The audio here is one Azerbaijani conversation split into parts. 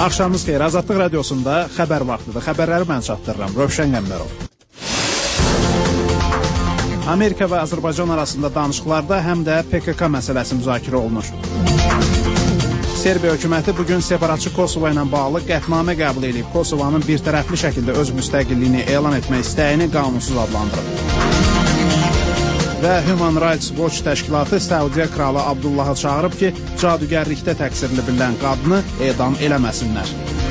Axşamınız xeyir. Azadlıq radiosunda xəbər vaxtıdır. Xəbərləri mən çatdırıram. Rövşən Qəmbərov. Amerika və Azərbaycan arasında danışıqlarda həm də PKK məsələsi müzakirə olunur. Serbiya hökuməti bugün separatçı Kosovo ilə bağlı qətnamə qəbul edib. Kosovanın birtərəfli şəkildə öz müstəqilliyini elan etmək istəyini qanunsuz adlandırıb. Və Human Rights Watch təşkilatı Səudiyyə kralı Abdullahı çağırıb ki, cadugərlikdə təqsirli bilinən qadını edam eləməsinlər.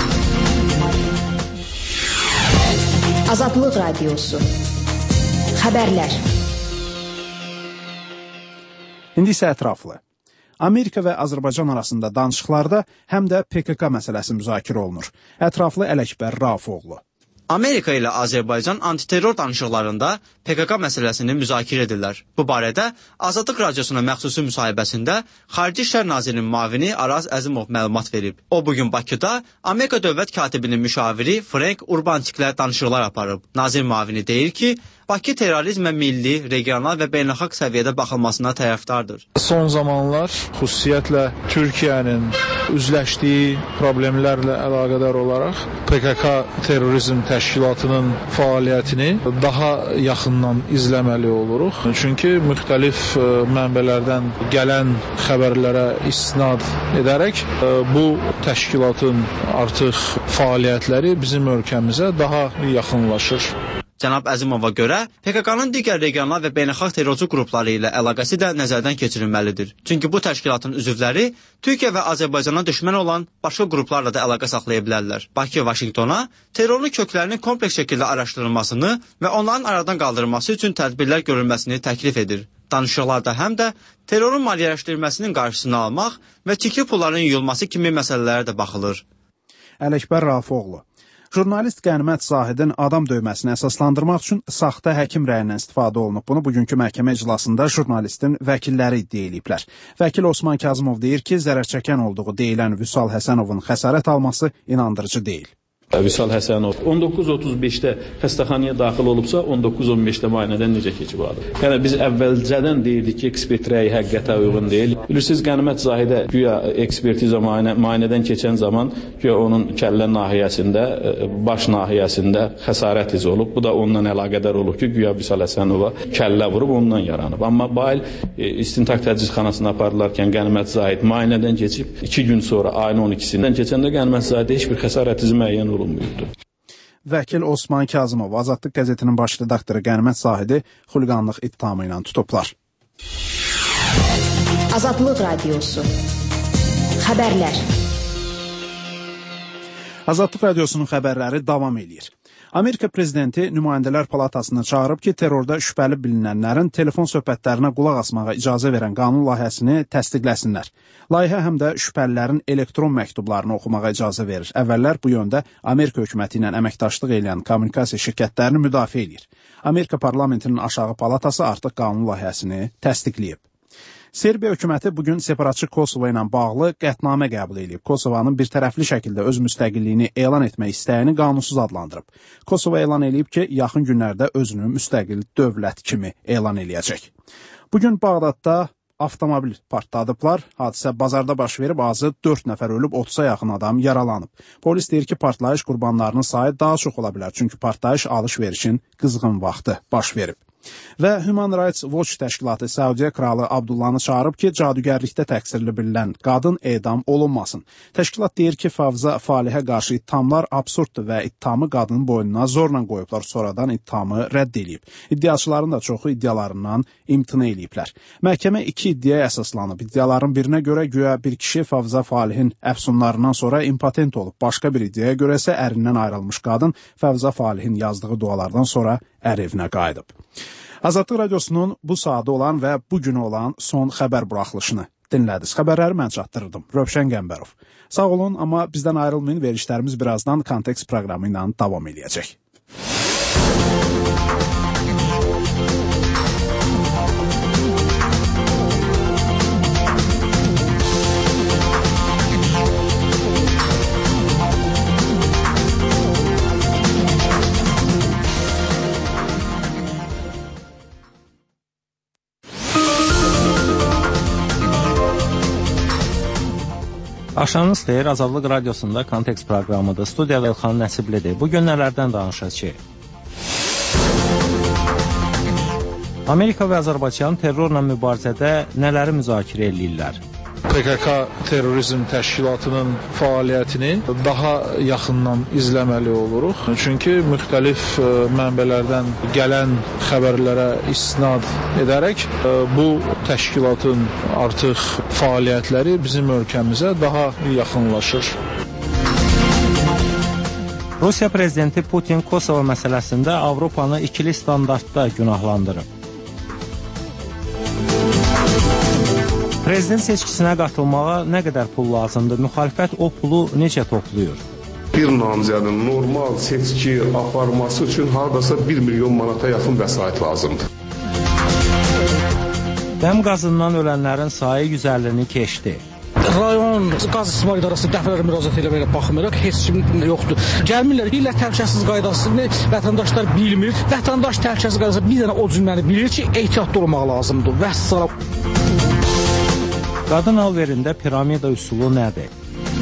Azadlıq radiosu. Xəbərlər. İndi isə ətraflı. Amerika və Azərbaycan arasında danışıqlarda həm də PKK məsələsi müzakirə olunur. Ətraflı Ələkbər Rafoğlu. Amerika ilə Azərbaycan antiterror danışıqlarında PKK məsələsini müzakirə edirlər. Bu barədə Azadlıq radiosuna məxsusi müsahibəsində Xarici İşlər Nazirinin müavini Araz Əzimov məlumat verib. O bugün Bakıda Amerika dövlət katibinin müşaviri Frank Urbantiklə danışıqlar aparıb. Nazir müavini deyir ki, Bakı terrorizmə milli, regional və beynəlxalq səviyyədə baxılmasına tərəfdardır. Son zamanlar xüsusiyyətlə Türkiyənin üzləşdiyi problemlərlə əlaqədar olaraq PKK terrorizm təşkilatının fəaliyyətini daha yaxından izləməli oluruq. Çünki müxtəlif mənbələrdən gələn xəbərlərə istinad edərək bu təşkilatın artıq fəaliyyətləri bizim ölkəmizə daha yaxınlaşır. Cənab Əzimova görə, PKK-nın digər regional və beynəlxalq terrorçu qrupları ilə əlaqəsi də nəzərdən keçirilməlidir. Çünki bu təşkilatın üzvləri Türkiyə və Azərbaycana düşmən olan başqa qruplarla da əlaqə saxlaya bilərlər. Bakı Vaşinqtona terrorun köklərinin kompleks şəkildə araşdırılmasını və onların aradan qaldırılması üçün tədbirlər görülməsini təklif edir. Danışıqlarda həm də terrorun maliyyələşdirilməsinin qarşısını almaq və çirkli pulların yuyulması kimi məsələlərə də baxılır. Ələkbər Rafoğlu. Jurnalist Qənimət Zahidin adam döyməsini əsaslandırmaq üçün saxta həkim rəyindən istifadə olunub. Bunu bugünkü məhkəmə iclasında jurnalistin vəkilləri iddia ediblər. Vəkil Osman Kazımov deyir ki, zərər çəkən olduğu deyilən Vüsal Həsənovun xəsarət alması inandırıcı deyil. Vüsal Həsənov 19:35-də xəstəxanaya daxil olubsa, 19:15-də müayinədən necə keçib adı? Yəni biz əvvəlcədən deyirdik ki, ekspert rəyi həqiqətə uyğun deyil. Bilirsiniz, Qənimət Zahidə güya ekspertiza müayinədən keçən zaman güya onun kəllə nahiyəsində, baş nahiyəsində xəsarət izi olub. Bu da onunla əlaqədar olub ki, güya Vüsal Həsənova kəllə vurub ondan yaranıb. Amma Bayıl istintaq tədqiqatxanasına aparılarkən Qənimət Zahid müayinədən keçib 2 gün sonra ayın 12-sindən keçəndə Qənimət Zahidə heç bir xəsarət izi müəyyən olub. Vəkil Osman Kazımov Azadlıq qəzetinin baş redaktoru Qənimət Zahidi xuliqanlıq ittihamı ilə tutublar. Azadlıq radiosu. Xəbərlər. Azadlıq radiosunun xəbərləri davam edir. Amerika prezidenti Nümayəndələr Palatasını çağırıb ki, terrorda şübhəli bilinənlərin telefon söhbətlərinə qulaq asmağa icazə verən qanun layihəsini təsdiqləsinlər. Layihə həm də şübhəlilərin elektron məktublarını oxumağa icazə verir. Əvvəllər bu yöndə Amerika hökuməti ilə əməkdaşlıq edən kommunikasiya şirkətlərini müdafiə edir. Amerika parlamentinin aşağı palatası artıq qanun layihəsini təsdiqləyib. Serbiya hökuməti bugün separatçı Kosovo ilə bağlı qətnamə qəbul edib. Kosovanın birtərəfli şəkildə öz müstəqilliyini elan etmək istəyini qanunsuz adlandırıb. Kosovo elan edib ki, yaxın günlərdə özünü müstəqil dövlət kimi elan eləyəcək. Bugün Bağdadda avtomobil partladıblar. Hadisə bazarda baş verib, azı 4 nəfər ölüb, 30-a yaxın adam yaralanıb. Polis deyir ki, partlayış qurbanlarının sayı daha çox ola bilər, çünki partlayış alış-verişin qızğın vaxtı baş verib. Və Human Rights Watch təşkilatı Səudiyyə kralı Abdullahı çağırıb ki, cadugərlikdə təqsirli bilinən qadın edam olunmasın. Təşkilat deyir ki, Favza Falihə qarşı ittihamlar absurddur və ittihamı qadının boynuna zorla qoyublar, sonradan ittihamı rədd edib. İddiaçıların da çoxu iddialarından imtina ediblər. Məhkəmə 2 iddiaya əsaslanıb. İddiaların birinə görə güya bir kişi Favza Falihin əfsunlarından sonra impotent olub. Başqa bir iddiaya görə isə ərindən ayrılmış qadın Favza Falihin yazdığı dualardan sonra ər evinə qayıdıb. Azadlıq radiosunun bu saatı olan və bugün olan son xəbər buraxılışını dinlədiniz. Xəbərləri mən çatdırırdım. Rövşən Qəmbərov. Sağ olun, amma bizdən ayrılmayın. Verilişlərimiz birazdan Kontekst proqramı ilə davam edəcək. Axşamınız xeyir, Azadlıq Radiosunda Kontekst proqramıdır. Studiyada Elxan Nəsiblidir. Bu gün nələrdən danışacağıq? Amerika və Azərbaycan terrorla mübarizədə nələri müzakirə edirlər? PKK terrorizm təşkilatının fəaliyyətini daha yaxından izləməli oluruq. Çünki müxtəlif mənbələrdən gələn xəbərlərə istinad edərək bu təşkilatın artıq fəaliyyətləri bizim ölkəmizə daha yaxınlaşır. Rusiya prezidenti Putin Kosovo məsələsində Avropanı ikili standartda günahlandırıb. Prezident seçkisinə qatılmağa nə qədər pul lazımdır? Müxalifət o pulu necə toplayır? Bir namizədin normal seçki aparması üçün hardasa 1 milyon manata yaxın vəsait lazımdır. Dəm qazından ölənlərin sayı 150-ni keçdi. Rayon qaz istismar idarəsi dəfələrlə müraciət eləməklə baxmayaraq heç kim yoxdur. Gəlmirlər, deyirlər təhlükəsizlik qaydasını vətəndaşlar bilmir. Vətəndaş təhlükəsizlik qaydası bir dənə o cümləni bilir ki, ehtiyatlı olmaq lazımdır. Vəssalam. Qadın alverində piramida üsulu nədir?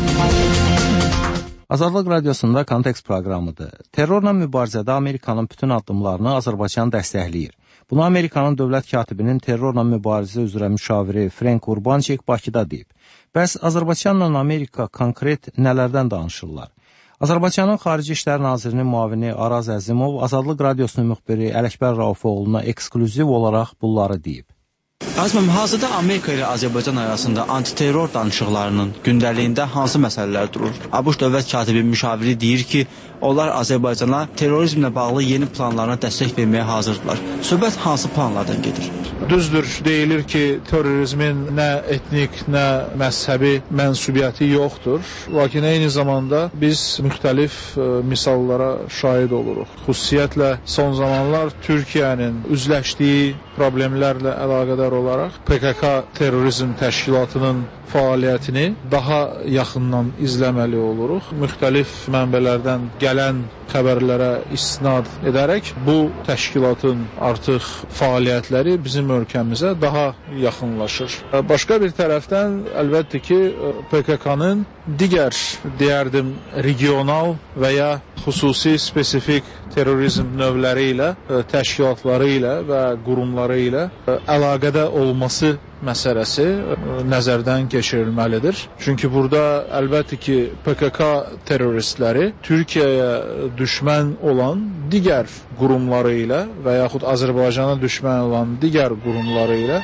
Azadlıq Radiosunda Kontekst proqramıdır. Terrorla mübarizədə Amerikanın bütün addımlarını Azərbaycan dəstəkləyir. Bunu Amerikanın dövlət katibinin terrorla mübarizə üzrə müşaviri Frank Urbanchik Bakıda deyib. Bəs Azərbaycanla Amerika konkret nələrdən danışırlar? Azərbaycanın Xarici İşlər Nazirinin müavini Araz Əzimov Azadlıq Radiosunun müxbiri Ələkbər Raufoğluna ekskluziv olaraq bunları deyib. Azmım, hazırda Amerika ilə Azərbaycan arasında antiterror danışıqlarının gündəliyində hansı məsələlər durur? ABŞ dövlət katibi müşaviri deyir ki, onlar Azərbaycana terrorizmlə bağlı yeni planlarına dəstək verməyə hazırdılar. Söhbət hansı planlardan gedir? Düzdür, deyilir ki, terrorizmin nə etnik, nə məzhəbi mənsubiyyəti yoxdur. Lakin eyni zamanda biz müxtəlif misallara şahid oluruq. Xüsusiyyətlə son zamanlar Türkiyənin üzləşdiyi problemlərlə əlaqədar olaraq PKK terrorizm təşkilatının fəaliyyətini daha yaxından izləməli oluruq. Müxtəlif mənbələrdən gələn xəbərlərə istinad edərək bu təşkilatın artıq fəaliyyətləri bizim ölkəmizə daha yaxınlaşır. Başqa bir tərəfdən əlbəttə ki, PKK-nın digər, deyərdim, regional və ya xüsusi, spesifik terrorizm növləri ilə, təşkilatları ilə və qurumları ilə əlaqədə olması məsələsi nəzərdən keçirilməlidir. Çünki burada əlbəttə ki, PKK terroristləri Türkiyəyə düşmən olan digər qurumları ilə və yaxud Azərbaycana düşmən olan digər qurumları ilə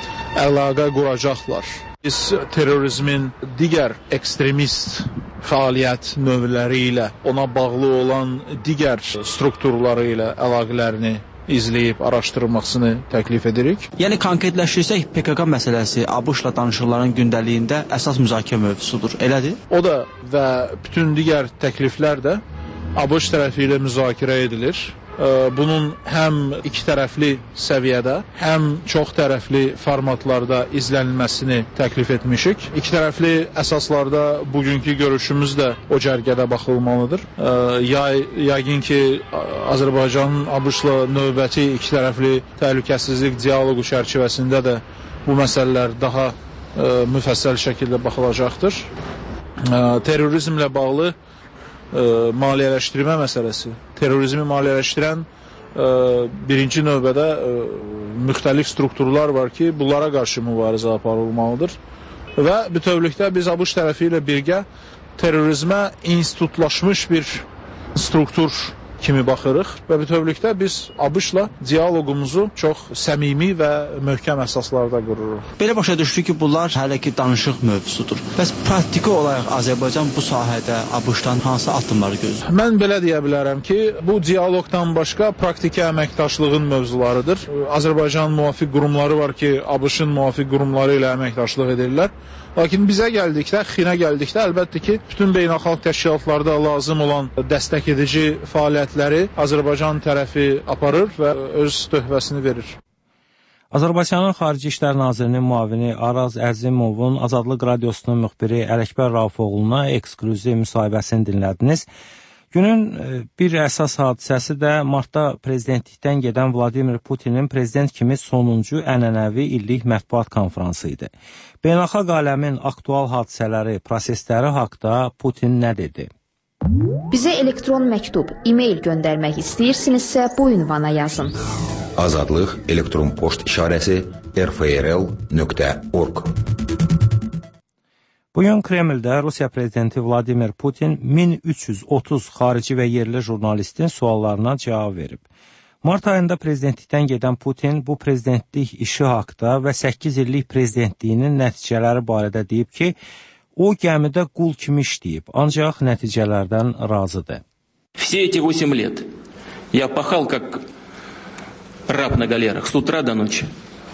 əlaqə quracaqlar. Biz terrorizmin digər ekstremist fəaliyyət növləri ilə, ona bağlı olan digər strukturları ilə əlaqələrini izləyib araşdırılmasını təklif edirik. Yəni konkretləşirsək, PKK məsələsi ABŞ-la danışıqların gündəliyində əsas müzakirə mövzusudur, elədir? O da və bütün digər təkliflər də ABŞ tərəfi ilə müzakirə edilir. Bunun həm iki tərəfli səviyyədə, həm çox tərəfli formatlarda izlənilməsini təklif etmişik. İki tərəfli əsaslarda bugünkü görüşümüz də o cərgədə baxılmalıdır. Yəqin ki, Azərbaycanın ABŞ-la növbəti iki tərəfli təhlükəsizlik dialoqu çərçivəsində də bu məsələlər daha müfəssəl şəkildə baxılacaqdır. Terrorizmlə bağlı maliyyələşdirmə məsələsi. Terrorizmi maliyyələşdirən birinci növbədə müxtəlif strukturlar var ki, bunlara qarşı mübarizə aparılmalıdır. Və bütövlükdə biz ABŞ tərəfi ilə birgə terrorizmə institutlaşmış bir struktur kimi baxırıq və bütövlükdə biz ABŞ-la dialoqumuzu çox səmimi və möhkəm əsaslarda qururuq. Belə başa düşdük ki, bunlar hələ ki danışıq mövzusudur. Bəs praktiki olaraq Azərbaycan bu sahədə ABŞ-dan hansı addımları gözləyir? Mən belə deyə bilərəm ki, bu dialoqdan başqa praktiki əməkdaşlığın mövzularıdır. Azərbaycanın müvafiq qurumları var ki, ABŞ-ın müvafiq qurumları ilə əməkdaşlıq edirlər. Lakin bizə gəldikdə, Xinə gəldikdə əlbəttə ki, bütün beynəlxalq təşkilatlarda lazım olan dəstək edici fəaliyyətləri Azərbaycan tərəfi aparır və öz töhfəsini verir. Azərbaycanın Xarici İşlər Nazirinin müavini Araz Əzimovun Azadlıq Radiosunun müxbiri Ələkbər Raufoğluna ekskluziv müsahibəsini dinlədiniz. Günün bir əsas hadisəsi də martda prezidentlikdən gedən Vladimir Putinin prezident kimi sonuncu ənənəvi illik mətbuat konfransı idi. Beynəlxalq aləmin aktual hadisələri, prosesləri haqda Putin nə dedi? Bizə elektron məktub, e-mail göndərmək istəyirsinizsə bu ünvana yazın. Azadlıq elektron poçt işarəsi rfrl.org. Bugün Kremldə Rusiya prezidenti Vladimir Putin 1330 xarici və yerli jurnalistin suallarına cavab verib. Mart ayında prezidentlikdən gedən Putin bu prezidentlik işi haqda və 8 illik prezidentliyinin nəticələri barədə deyib ki, o gəmidə qul kimi işləyib, ancaq nəticələrdən razıdır. Все эти 8 лет я пахал как раб на галерах с утра до ночи.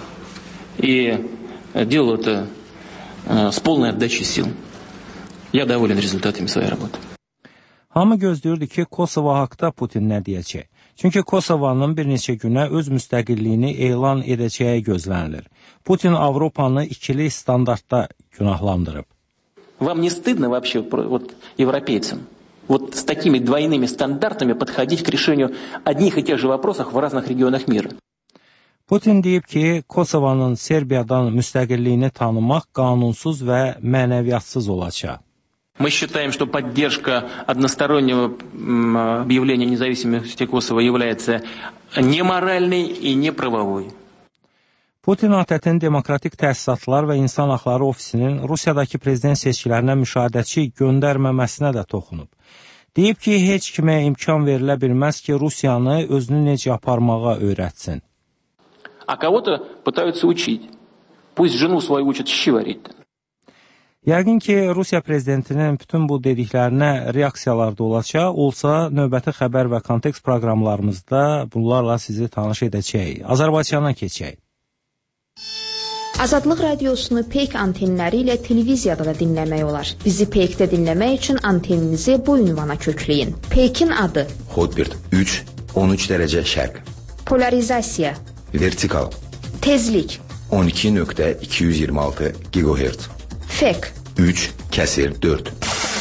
И делал это с полной отдачей сил. Я доволен результатами своей работы. Hamı gözləyirdi ki, Kosovo haqda Putin nə deyəcək? Çünki Kosovanın bir neçə günə öz müstəqilliyini elan edəcəyi gözlənilir. Putin Avropanı ikili standartda günahlandırıb. Вам не стыдно вообще, вот, европейцам, вот с такими двойными стандартами подходить к решению одних и тех же вопросов в разных регионах мира? Putin deyib ki, Kosovanın Serbiyadan müstəqilliyini tanımaq qanunsuz və mənəviyyatsız olacaq. Мы считаем, что поддержка одностороннего объявления независимости Косово является неморальной и неправовой. Putin ATƏT-in Demokratik Təsisatlar və İnsan Haqları Ofisinin Rusiyadakı prezident seçkilərinə müşahidəçi göndərməməsinə də toxunub. Deyib ki, heç kimə imkan verilə bilməz ki, Rusiyanı özünü necə aparmağa öyrətsin. А кого-то пытаются учить. Пусть жену свою учат щи варить. Yəqin ki, Rusiya prezidentinin bütün bu dediklərinə reaksiyalar da olacaq, olsa növbəti xəbər və kontekst proqramlarımızda bunlarla sizi tanış edəcəyik. Azərbaycana keçək. Azadlıq radiosunu Peyk antenləri ilə televiziyada da dinləmək olar. Bizi Peykdə dinləmək üçün anteninizi bu ünvana kökləyin. Peykin adı Hotbird 3, 13 dərəcə şərq. Polarizasiya, Vertikal, tezlik, 12.226 GHz. fek, 3/4.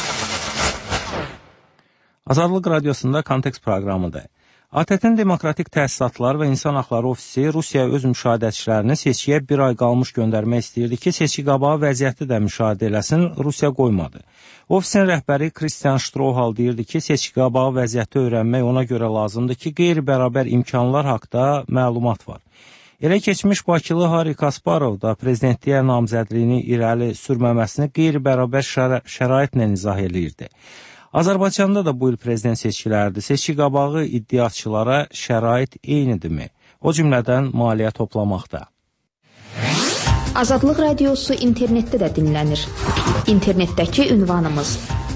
Azadlıq radiosunda kontekst proqramıdır. ATƏT-in Demokratik Təsisatlar və İnsan Haqları Ofisi Rusiya öz müşahidəçilərini seçkiyə bir ay qalmış göndərmək istəyirdi ki, seçki qabağı vəziyyəti də müşahidə eləsin, Rusiya qoymadı. Ofisin rəhbəri Christian Strohal deyirdi ki, seçki qabağı vəziyyəti öyrənmək ona görə lazımdır ki, qeyri-bərabər imkanlar haqda məlumat var. Elə keçmiş Bakılı Hari Kasparov da prezidentliyə namizədliyini irəli sürməməsini qeyri-bərabər şəraitlə izah edirdi. Azərbaycanda da bu il prezident seçkiləridir. Seçki qabağı iddiaçılara şərait eynidirmi? O cümlədən maliyyə toplamaqda. Azadlıq radiosu internetdə də dinlənir. İnternetdəki ünvanımız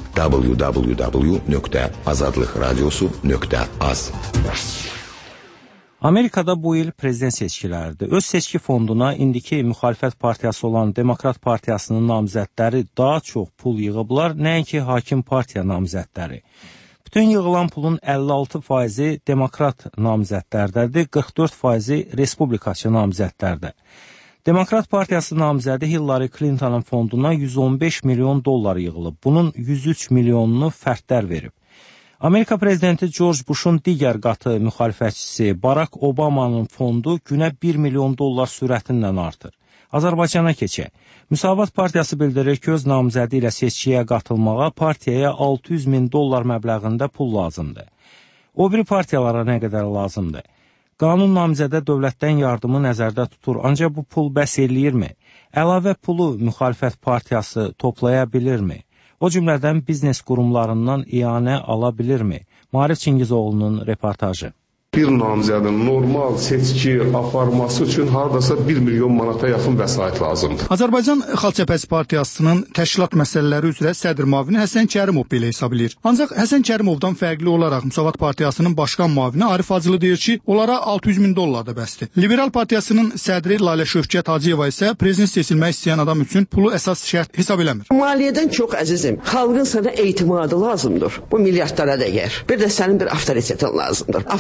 www.azadlıqradiosu.az. Amerikada bu il prezident seçkiləridir. Öz seçki fonduna indiki müxalifət partiyası olan Demokrat Partiyasının namizədləri daha çox pul yığıblar, nəinki hakim partiya namizədləri. Bütün yığılan pulun 56% Demokrat namizədlərdədir, 44% Respublikaçı namizədlərdə. Demokrat Partiyası namizədi Hillary Clinton'ın fonduna 115 milyon dollar yığılıb. Bunun 103 milyonunu fərdlər verib. Amerika prezidenti George Bush'un digər qatı müxalifətçisi Barack Obama'nın fondu günə 1 milyon dollar sürətinlə artır. Azərbaycana keçək. Müsavat Partiyası bildirir ki, öz namizədi ilə seçkiyə qatılmağa partiyaya 600 min dollar məbləğində pul lazımdır. O biri partiyalara nə qədər lazımdır? Qanun namizədə dövlətdən yardımı nəzərdə tutur, ancaq bu pul bəs eləyirmi? Əlavə pulu müxalifət partiyası toplaya bilirmi? O cümlədən biznes qurumlarından ianə ala bilirmi? Maarif Çingizoğlu'nun reportajı. Bir namizədin normal seçki aparması üçün hardasa 1 milyon manata yaxın vəsait lazımdır. Azərbaycan Xalq Cəbhəsi Partiyasının təşkilat məsələləri üzrə sədr müavini Həsən Kərimov belə hesab edir. Ancaq Həsən Kərimovdan fərqli olaraq Müsavat Partiyasının başqan müavini Arif Hacılı deyir ki, onlara 600 min dollar da bəsdir. Liberal Partiyasının sədri Lalə Şövkət Hacıyeva isə prezident seçilmək istəyən adam üçün pulu əsas şərt hesab eləmir. Maliyyədən çox əzizim, xalqın sana etimadı lazımdır. Bu milyardlara dəyər. Bir də sənin bir avtoritetin lazımdır. Avtoritet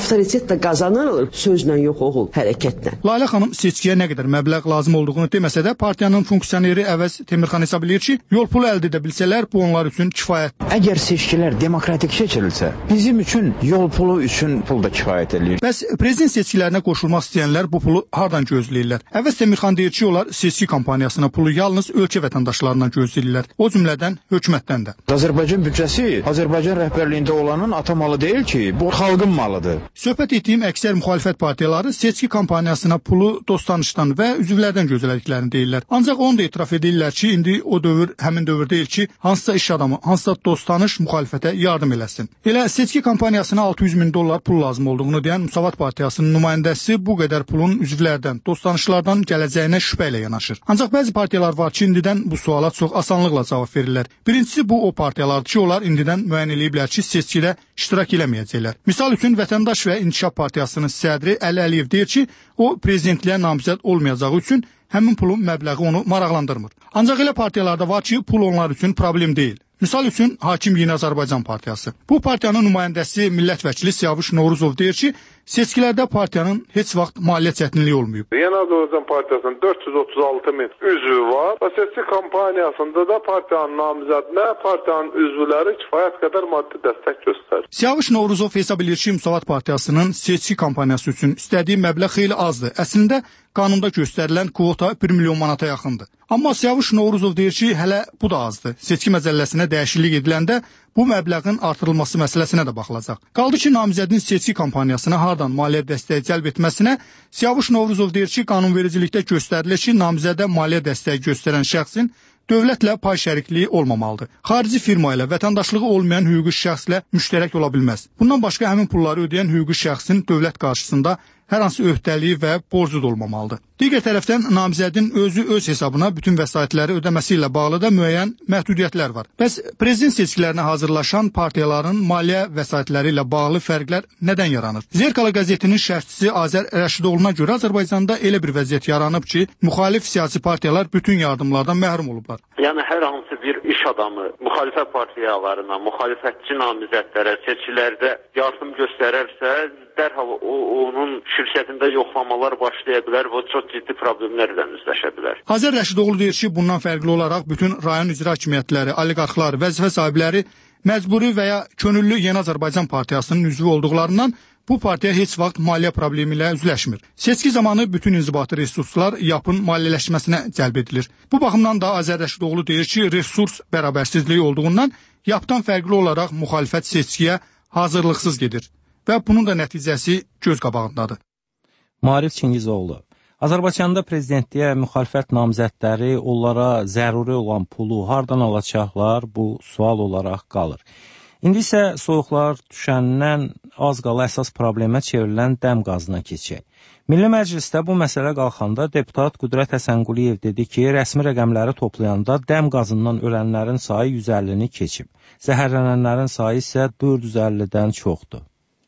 Konsertdə qazanılır, sözlə yox oğul, hərəkətlə. Lalə xanım seçkiyə nə qədər məbləğ lazım olduğunu deməsə də, partiyanın funksioneri Əvəz Temirxan hesab edir ki, yol pulu əldə edə bilsələr, bu onlar üçün kifayət. Əgər seçkilər demokratik keçirilsə, bizim üçün yol pulu üçün pul da kifayət edir. Bəs prezident seçkilərinə qoşulmaq istəyənlər bu pulu hardan gözləyirlər? Əvəz Temirxan deyir ki, onlar seçki kampaniyasına pulu yalnız ölkə vətəndaşlarından gözləyirlər. O cümlədən hökumətdən də. Azərbaycan büdcəsi Azərbaycan rəhbərliyində olanın ata malı deyil ki, bu xalqın malıdır. Söhbət etdiyim əksər müxalifət partiyaları seçki kampaniyasına pulu dost-tanışdan və üzvlərdən gözlədiklərini deyirlər. Ancaq onu da etiraf edirlər ki, indi o dövr həmin dövr deyil ki, hansısa iş adamı, hansısa dost-tanış müxalifətə yardım eləsin. Elə seçki kampaniyasına 600 min dollar pul lazım olduğunu deyən Müsavat Partiyasının nümayəndəsi bu qədər pulun üzvlərdən, dost-tanışlardan gələcəyinə şübhə ilə yanaşır. Ancaq bəzi partiyalar var ki, indidən bu suala çox asanlıqla cavab verirlər. Birincisi bu o partiyalardır ki, onlar indidən müəyyən eləyiblər ki, seçkidə iştirak eləməyəcəklər. Misal üçün Vətəndaş və İnkişaf Partiyasının sədri Əli Əliyev deyir ki, o prezidentliyə namizəd olmayacağı üçün həmin pulun məbləği onu maraqlandırmır. Ancaq elə partiyalarda var ki, pul onlar üçün problem deyil. Misal üçün Hakim Yeni Azərbaycan Partiyası. Bu partiyanın nümayəndəsi millət vəkili Siyavuş Novruzov deyir ki, seçkilərdə partiyanın heç vaxt maliyyə çətinliyi olmayıb. Yeni Azərbaycan Partiyasının 436 min üzvü var. Seçki kampaniyasında da partiyanın namizədinə partiyanın üzvləri kifayət qədər maddi dəstək göstərir. Siyavuş Novruzov hesab edir ki, Müsavat Partiyasının seçki kampaniyası üçün istədiyi məbləğ xeyli azdır. Əslində qanunda göstərilən kvota 1 milyon manata yaxındır. Amma Siyavuş Novruzov deyir ki, hələ bu da azdır. Seçki məcəlləsinə dəyişiklik ediləndə bu məbləğin artırılması məsələsinə də baxılacaq. Qaldı ki, namizədin seçki kampaniyasına hardan maliyyə dəstəyi cəlb etməsinə Siyavuş Novruzov deyir ki, qanunvericilikdə göstərilir ki, namizədə maliyyə dəstəyi göstərən şəxsin dövlətlə pay şərikliyi olmamalıdır. Xarici firma ilə vətəndaşlığı olmayan hüquqi şəxslə müştərək ola bilməz. Bundan başqa həmin pulları ödəyən hüquqi şəxsin dövlət qarşısında hər hansı öhdəliyi və borcu da olmamalıdır. Digər tərəfdən namizədin özü öz hesabına bütün vəsaitləri ödəməsi ilə bağlı da müəyyən məhdudiyyətlər var. Bəs prezident seçkilərinə hazırlaşan partiyaların maliyyə vəsaitləri ilə bağlı fərqlər nədən yaranır? Zerkala qəzetinin şərhçisi Azər Rəşidoğlu'na görə Azərbaycanda elə bir vəziyyət yaranıb ki, müxalif siyasi partiyalar bütün yardımlardan məhrum olublar. Yəni hər hansı bir iş adamı müxalifət partiyalarına, müxalifətçi namizədlərə seçkilərdə yardım göstərərsə, dərhal onun şirkətində yoxlamalar başlaya bilər və çox ciddi problemlərlə üzləşə bilər. Azər Rəşidoğlu deyir ki, bundan fərqli olaraq bütün rayon icra hakimiyyətləri, oliqarxlar, vəzifə sahibləri məcburi və ya könüllü Yeni Azərbaycan Partiyasının üzvü olduqlarından bu partiya heç vaxt maliyyə problemi ilə üzləşmir. Seçki zamanı bütün inzibati resurslar yapın maliyyələşməsinə cəlb edilir. Bu baxımdan da Azər Rəşidoğlu deyir ki, resurs bərabərsizliyi olduğundan yapdan fərqli olaraq müxalifət seçkiyə hazırlıqsız gedir və bunun da nəticəsi göz qabağındadır. Maarif Çingizoğlu. Azərbaycanda prezidentliyə müxalifət namizədləri onlara zəruri olan pulu hardan alacaqlar, bu sual olaraq qalır. İndi isə soyuqlar düşəndən az qala əsas problemə çevrilən dəm qazına keçək. Milli Məclisdə bu məsələ qalxanda deputat Qüdrət Həsənquliyev dedi ki, rəsmi rəqəmləri toplayanda dəm qazından ölənlərin sayı 150-ni keçib. Zəhərlənənlərin sayı isə 450-dən çoxdur.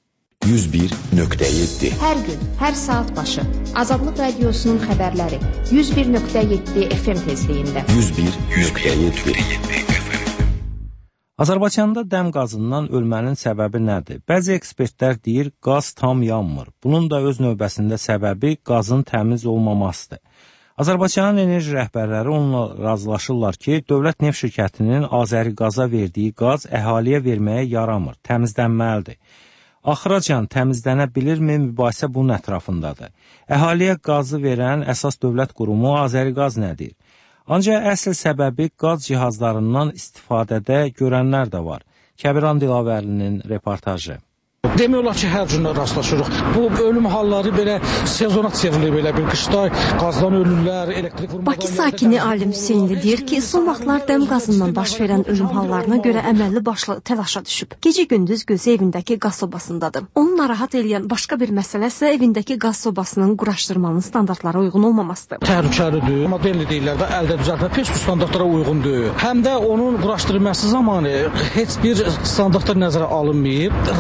101.7 Hər gün, hər saat başı Azadlıq Radiosunun xəbərləri 101.7 FM tezliyində. 101.7 Azərbaycanda dəm qazından ölmənin səbəbi nədir? Bəzi ekspertlər deyir, qaz tam yanmır. Bunun da öz növbəsində səbəbi qazın təmiz olmamasıdır. Azərbaycanın enerji rəhbərləri onunla razılaşırlar ki, dövlət neft şirkətinin Azəriqaza verdiyi qaz əhaliyə verməyə yaramır, təmizlənməlidir. Axıracan təmizlənə bilirmi mübahisə bunun ətrafındadır. Əhaliyə qazı verən əsas dövlət qurumu Azəriqaz nədir? Ancaq əsl səbəbi qaz cihazlarından istifadədə görənlər də var. Kəbiran Dilavərlinin reportajı. Demək olar ki, hər gün rastlaşırıq. Bu ölüm halları belə sezona çevrilir, belə bir qışda qazdan ölürlər, elektrik vurmadan... Bakı sakini Alim Hüseyinli deyir ki, son vaxtlar dəm qazından baş verən ölüm hallarına görə əməlli başlı təlaşa düşüb. Gecə-gündüz gözü evindəki qaz sobasındadır. Onu narahat edən başqa bir məsələ isə evindəki qaz sobasının quraşdırmanın standartlara uyğun olmamasıdır. Təhlükəlidir, modelli deyirlər də, əldə düzəltmə pes standartlara uyğundur. Həm də onun quraşdırılması zamanı heç bir standartlar nəzərə alınmayıb. Rayon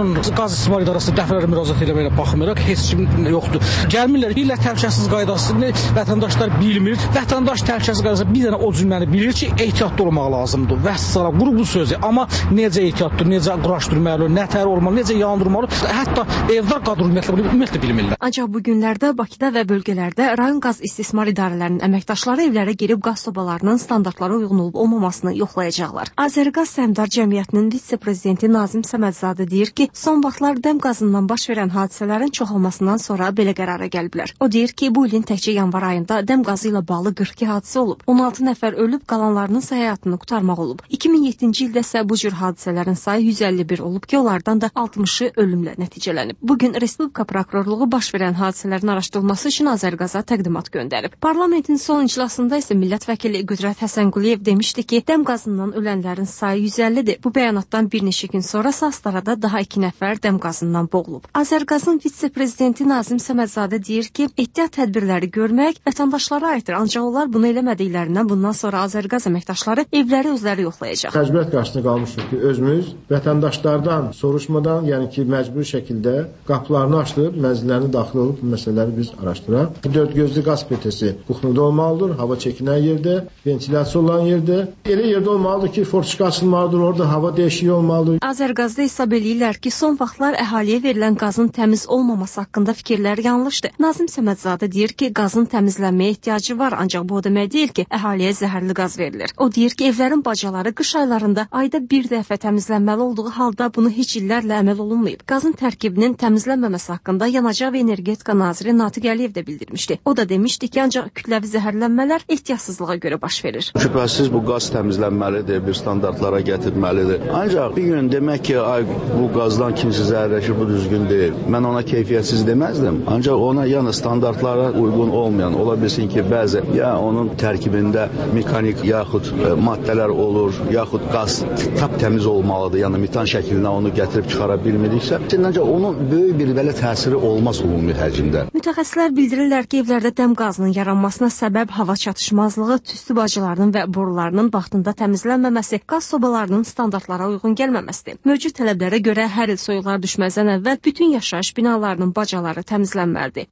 Rayon Qaz İstismar İdarəsinə dəfələrlə müraciət eləməklə baxmayaraq heç kim yoxdur. Gəlmirlər. Deyirlər təhlükəsizlik qaydasını vətəndaşlar bilmir. Vətəndaş təhlükəsizlik qaydasını bir dənə o cümləni bilir ki, ehtiyatlı olmaq lazımdır. Vəssalam, quru bu sözü. Amma necə ehtiyatlı, necə quraşdırmalı, nə tər olmalı, necə yandırmalı, hətta evdar qadın ümumiyyətlə bilmirlər. Ancaq bu günlərdə Bakıda və bölgələrdə rayon qaz istismar idarələrinin əməkdaşları evlərə girib qaz sobalarının standartlara uyğun olub olmamasını yoxlayacaqlar. Azərqaz Səhmdar Cəmiyyətinin vitse-prezidenti Nazim Səmədzadə deyir ki, son vaxtlar dəm qazından baş verən hadisələrin çoxalmasından sonra belə qərara gəliblər. O deyir ki, bu ilin təkcə yanvar ayında dəm qazı ilə bağlı 42 hadisə olub. 16 nəfər ölüb, qalanlarının həyatını qurtarmaq olub. 2007-ci ildə isə bu cür hadisələrin sayı 151 olub ki, onlardan da 60-ı ölümlə nəticələnib. Bugün Respublika Prokurorluğu baş verən hadisələrin araşdırılması üçün Azərqaza təqdimat göndərib. Parlamentin son iclasında isə millət vəkili Qüdrət Həsənquliyev demişdi ki, dəm qazından ölənlərin sayı 150-dir. Bu bəyanatdan bir neçə gün sonra Astarada daha 2 nəfər dəm qazından boğulub. Azərqazın vitse-prezidenti Nazim Səmədzadə deyir ki, ehtiyat tədbirləri görmək vətəndaşlara aiddir, ancaq onlar bunu eləmədiklərindən bundan sonra Azərqaz əməkdaşları evləri özləri yoxlayacaq. Məcburiyyət qarşısında qalmışıq ki, özümüz vətəndaşlardan soruşmadan, yəni ki, məcburi şəkildə qapılarını açdırıb, mənzillərini daxil olub bu məsələləri biz araşdıraq. Dörd gözlü qaz petesi Buxnuda olmalıdır, hava çəkinən yerdə, ventilasiya olan yerdə. Elə yerdə olmalıdır ki, forçuq açılmalıdır, orada hava dəyişikliyi olmalıdır. Azərqazda hesab eləyirlər ki, son vaxtlar əhaliyə verilən qazın təmiz olmaması haqqında fikirlər yanlışdır. Nazim Səmədzadə deyir ki, qazın təmizlənməyə ehtiyacı var, ancaq bu o demək deyil ki, əhaliyə zəhərli qaz verilir. O deyir ki, evlərin bacaları qış aylarında ayda bir dəfə təmizlənməli olduğu halda bunu heç illərlə əməl olunmayıb. Qazın tərkibinin təmizlənməməsi haqqında Yanacaq və Energetika naziri Natiq Əliyev də bildirmişdi. O da demişdi ki, ancaq kütləvi zəhərlənmələr ehtiyatsızlığa görə baş verir. Şübhəsiz bu qaz təmizlənməlidir, bir standartlara gətirməlidir. Ancaq bir gün demək ki, ay bu qazdan kimsə zəhərləşir, bu düzgün deyil. Mən ona keyfiyyətsiz deməzdim. Ancaq ona yəni standartlara uyğun olmayan, ola bilsin ki, bəzi ya onun tərkibində mekanik yaxud maddələr olur, yaxud qaz tap təmiz olmalıdır. Yəni metan şəklində onu gətirib çıxara bilmiriksə, ancaq onun böyük bir belə təsiri olmaz ümumi həcmdə. Mütəxəssislər bildirirlər ki, evlərdə dəm qazının yaranmasına səbəb hava çatışmazlığı, tüstü bacılarının və borularının vaxtında təmizlənməməsi, qaz sobalarının standartlara uyğun gəlməməsidir. Mövcud tələblərə görə hər il soyuqlar düşməzdən əvvəl bütün yaşayış binalarının bacaları təmizlənməlidir.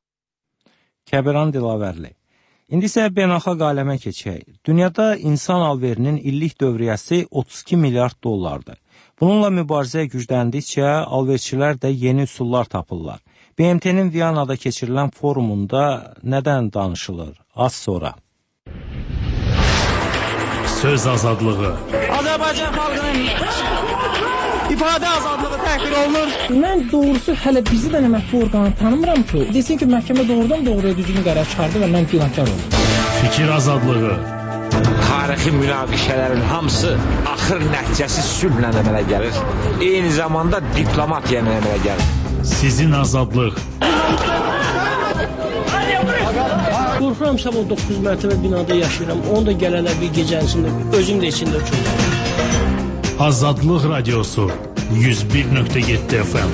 Kəbiran Dilavərli. İndi isə beynəlxalq aləmə keçək. Dünyada insan alverinin illik dövriyyəsi 32 milyard dollardır. Bununla mübarizə gücləndikcə alverçilər də yeni üsullar tapırlar. BMT-nin Viyanada keçirilən forumunda nədən danışılır? Az sonra. Söz azadlığı. Azərbaycan xalqının ifadə azadlığı təhqir olunur. Mən doğrusu hələ bizi də mətbu orqanı tanımıram ki, desin ki, məhkəmə doğrudan doğruya düzgün qərar çıxardı və mən günahkar oldum. Fikir azadlığı. Tarixi münaqişələrin hamısı axır nəticəsi sülhlə əmələ gəlir. Eyni zamanda diplomatiya ilə əmələ gəlir. Sizin azadlıq. Qorxuram sabah 9 mərtəbə binada yaşayıram. Onu da gələrlər bir gecənisində, özüm də içində çox. Azadlıq radiosu 101.7 FM.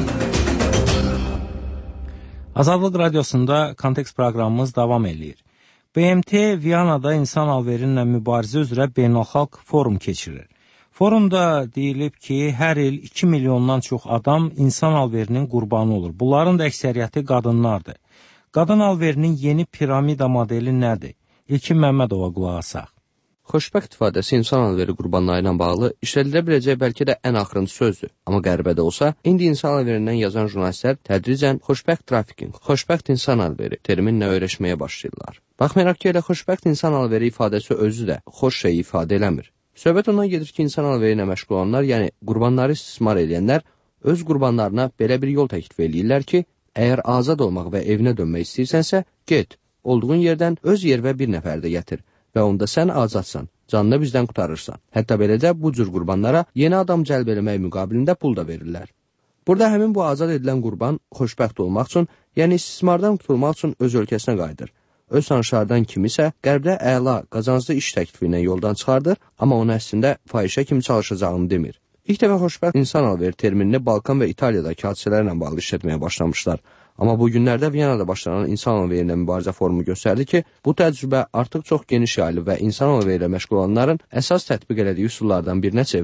Azadlıq radiosunda Kontekst proqramımız davam edir. BMT Viyanada insan alverinlə mübarizə üzrə beynəlxalq forum keçirir. Forumda deyilib ki, hər il 2 milyondan çox adam insan alverinin qurbanı olur. Bunların da əksəriyyəti qadınlardır. Qadın alverinin yeni piramida modeli nədir? İlkin Məmmədova qulaq asaq. Xoşbəxt ifadəsi insan alveri qurbanları ilə bağlı işlədilə biləcək bəlkə də ən axırıncı sözdür. Amma qəribə də olsa, indi insan alverindən yazan jurnalistlər tədricən xoşbəxt trafiking, xoşbəxt insan alveri terminlə öyrəşməyə başlayırlar. Baxmayaraq ki, elə xoşbəxt insan alveri ifadəsi özü də xoş şeyi ifadə eləmir. Söhbət ondan gedir ki, insan alveri ilə məşğul olanlar, yəni qurbanları istismar edənlər öz qurbanlarına belə bir yol təklif eləyirlər ki, əgər azad olmaq və evinə dönmək istəyirsənsə, get, olduğun yerdən öz yervə bir nəfər də gətir və onda sən azadsan, canını bizdən qurtarırsan. Hətta beləcə bu cür qurbanlara yeni adam cəlb eləmək müqabilində pul da verirlər. Burada həmin bu azad edilən qurban xoşbəxt olmaq üçün, yəni istismardan qurtulmaq üçün öz ölkəsinə qayıdır. Öz tanışlardan kimisə qərbdə əla, qazanclı iş təklifi ilə yoldan çıxardır, amma onu əslində fahişə kimi çalışacağını demir. İlk dəfə xoşbəxt insan alveri terminini Balkan və İtaliyadakı hadisələrlə bağlı işlətməyə başlamışlar. Amma bu günlərdə Viyanada başlanan insan alveri ilə mübarizə forumu göstərdi ki, bu təcrübə artıq çox geniş yayılıb və insan alveri ilə məşğul olanların əsas tətbiq elədiyi üsullardan birinə çevrilib.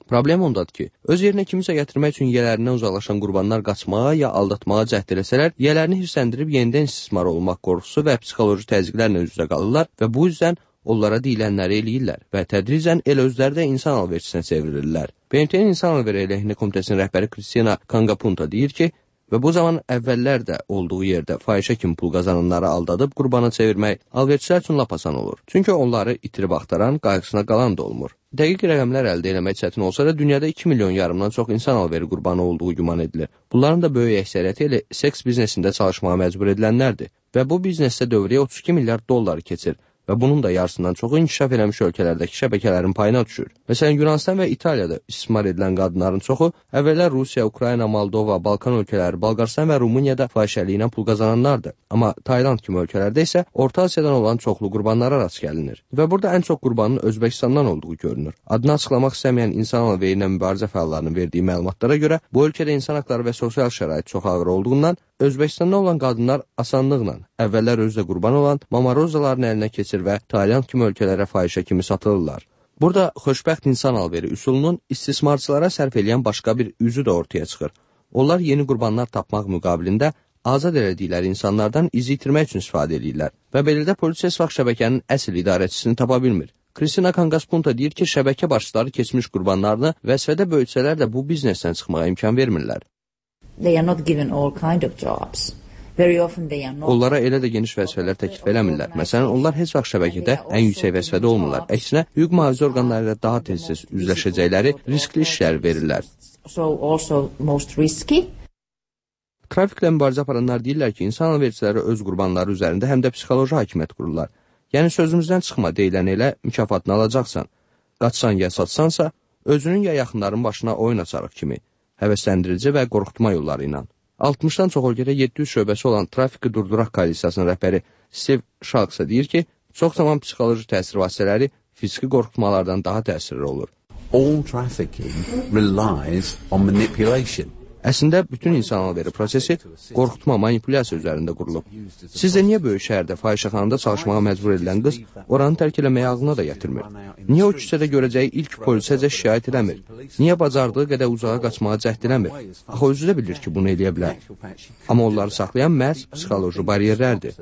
Problem ondadır ki, öz yerinə kimisə gətirmək üçün yiyələrindən uzaqlaşan qurbanlar qaçmağa ya aldatmağa cəhd eləsələr, yiyələrini hirsləndirib yenidən istismar olmaq qorxusu və psixoloji təzyiqlərlə üz-üzə qalırlar və bu yüzdən onlara deyilənləri eləyirlər və tədricən elə özləri də insan alverçisinə çevrilirlər. BMT-nin İnsan Alveri əleyhinə komitəsinin rəhbəri Kristina Kangapunta deyir ki, və bu zaman əvvəllər də olduğu yerdə fahişə kimi pul qazananları aldadıb qurbana çevirmək alverçilər üçün lap asan olur. Çünki onları itirib axtaran, qayğısına qalan da olmur. Dəqiq rəqəmlər əldə etmək çətin olsa da, dünyada 2 milyon yarımdan çox insan alveri qurbanı olduğu güman edilir. Bunların da böyük əksəriyyəti elə seks biznesində çalışmağa məcbur edilənlərdir və bu biznesdə dövrəyə 32 milyard dolları keçir və bunun da yarısından çoxu inkişaf eləmiş ölkələrdəki şəbəkələrin payına düşür. Məsələn, Yunanistan və İtaliyada istismar edilən qadınların çoxu əvvəllər Rusiya, Ukrayna, Moldova, Balkan ölkələri, Bolqarıstan və Rumuniyada fahişəliyi ilə pul qazananlardır. Amma Tayland kimi ölkələrdə isə Orta Asiyadan olan çoxlu qurbanlara rast gəlinir. Və burada ən çox qurbanın Özbəkistandan olduğu görünür. Adını açıqlamaq istəməyən insan alveri ilə mübarizə fəallarının verdiyi məlumatlara görə bu ölkədə insan haqları və sosial şərait çox ağır olduğundan Özbəkistanda olan qadınlar asanlıqla əvvəllər özdə qurban olan mamarozaların əlinə keçir və Tayland kimi ölkələrə fahişə kimi satılırlar. Burada xoşbəxt insan alveri üsulunun istismarçılara sərf eləyən başqa bir üzü də ortaya çıxır. Onlar yeni qurbanlar tapmaq müqabilində azad elədikləri insanlardan izi itirmək üçün istifadə edirlər və belədə polis heç vaxt şəbəkənin əsl idarəçisini tapa bilmir. Kristina Kangaspunta deyir ki, şəbəkə başçıları keçmiş qurbanlarını vəzifədə böyütsələr də bu biznesdən çıxmağa imkan vermirlər. Onlara elə də geniş vəzifələr təklif eləmirlər. Məsələn, onlar heç vaxt şəbəkədə ən yüksək vəzifədə olmurlar. Əksinə, hüquq mühafizə orqanları ilə daha tez-tez üzləşəcəkləri riskli işlər verirlər. Trafiklə mübarizə aparanlar deyirlər ki, insan alverçiləri öz qurbanları üzərində həm də psixoloji hakimiyyət qururlar. Yəni, sözümüzdən çıxma deyilən elə mükafatını alacaqsan. Qaçsan ya satsansa, özünün ya yaxınların başına oyun açarıq kimi, həvəsləndirici və qorxutma yolları ilə. 60-dan çox ölkədə 700 şöbəsi olan Trafiki Durduraq Koalisiyasının rəhbəri Steve Sharksa deyir ki, çox zaman psixoloji təsir vasitələri fiziki qorxutmalardan daha təsirli olur. All trafficking relies on manipulation. Əslində, bütün insan alveri prosesi qorxutma, manipulyasiya üzərində qurulub. Siz də niyə böyük şəhərdə fahişəxanada çalışmağa məcbur edilən qız oranı tərk eləməyə ağlına da gətirmir? Niyə o küçədə görəcəyi ilk polisəcə şikayət eləmir? Niyə bacardığı qədər uzağa qaçmağa cəhd eləmir? Axı özü də bilir ki, bunu eləyə bilər. Amma onları saxlayan məhz psixoloji bariyerlərdir.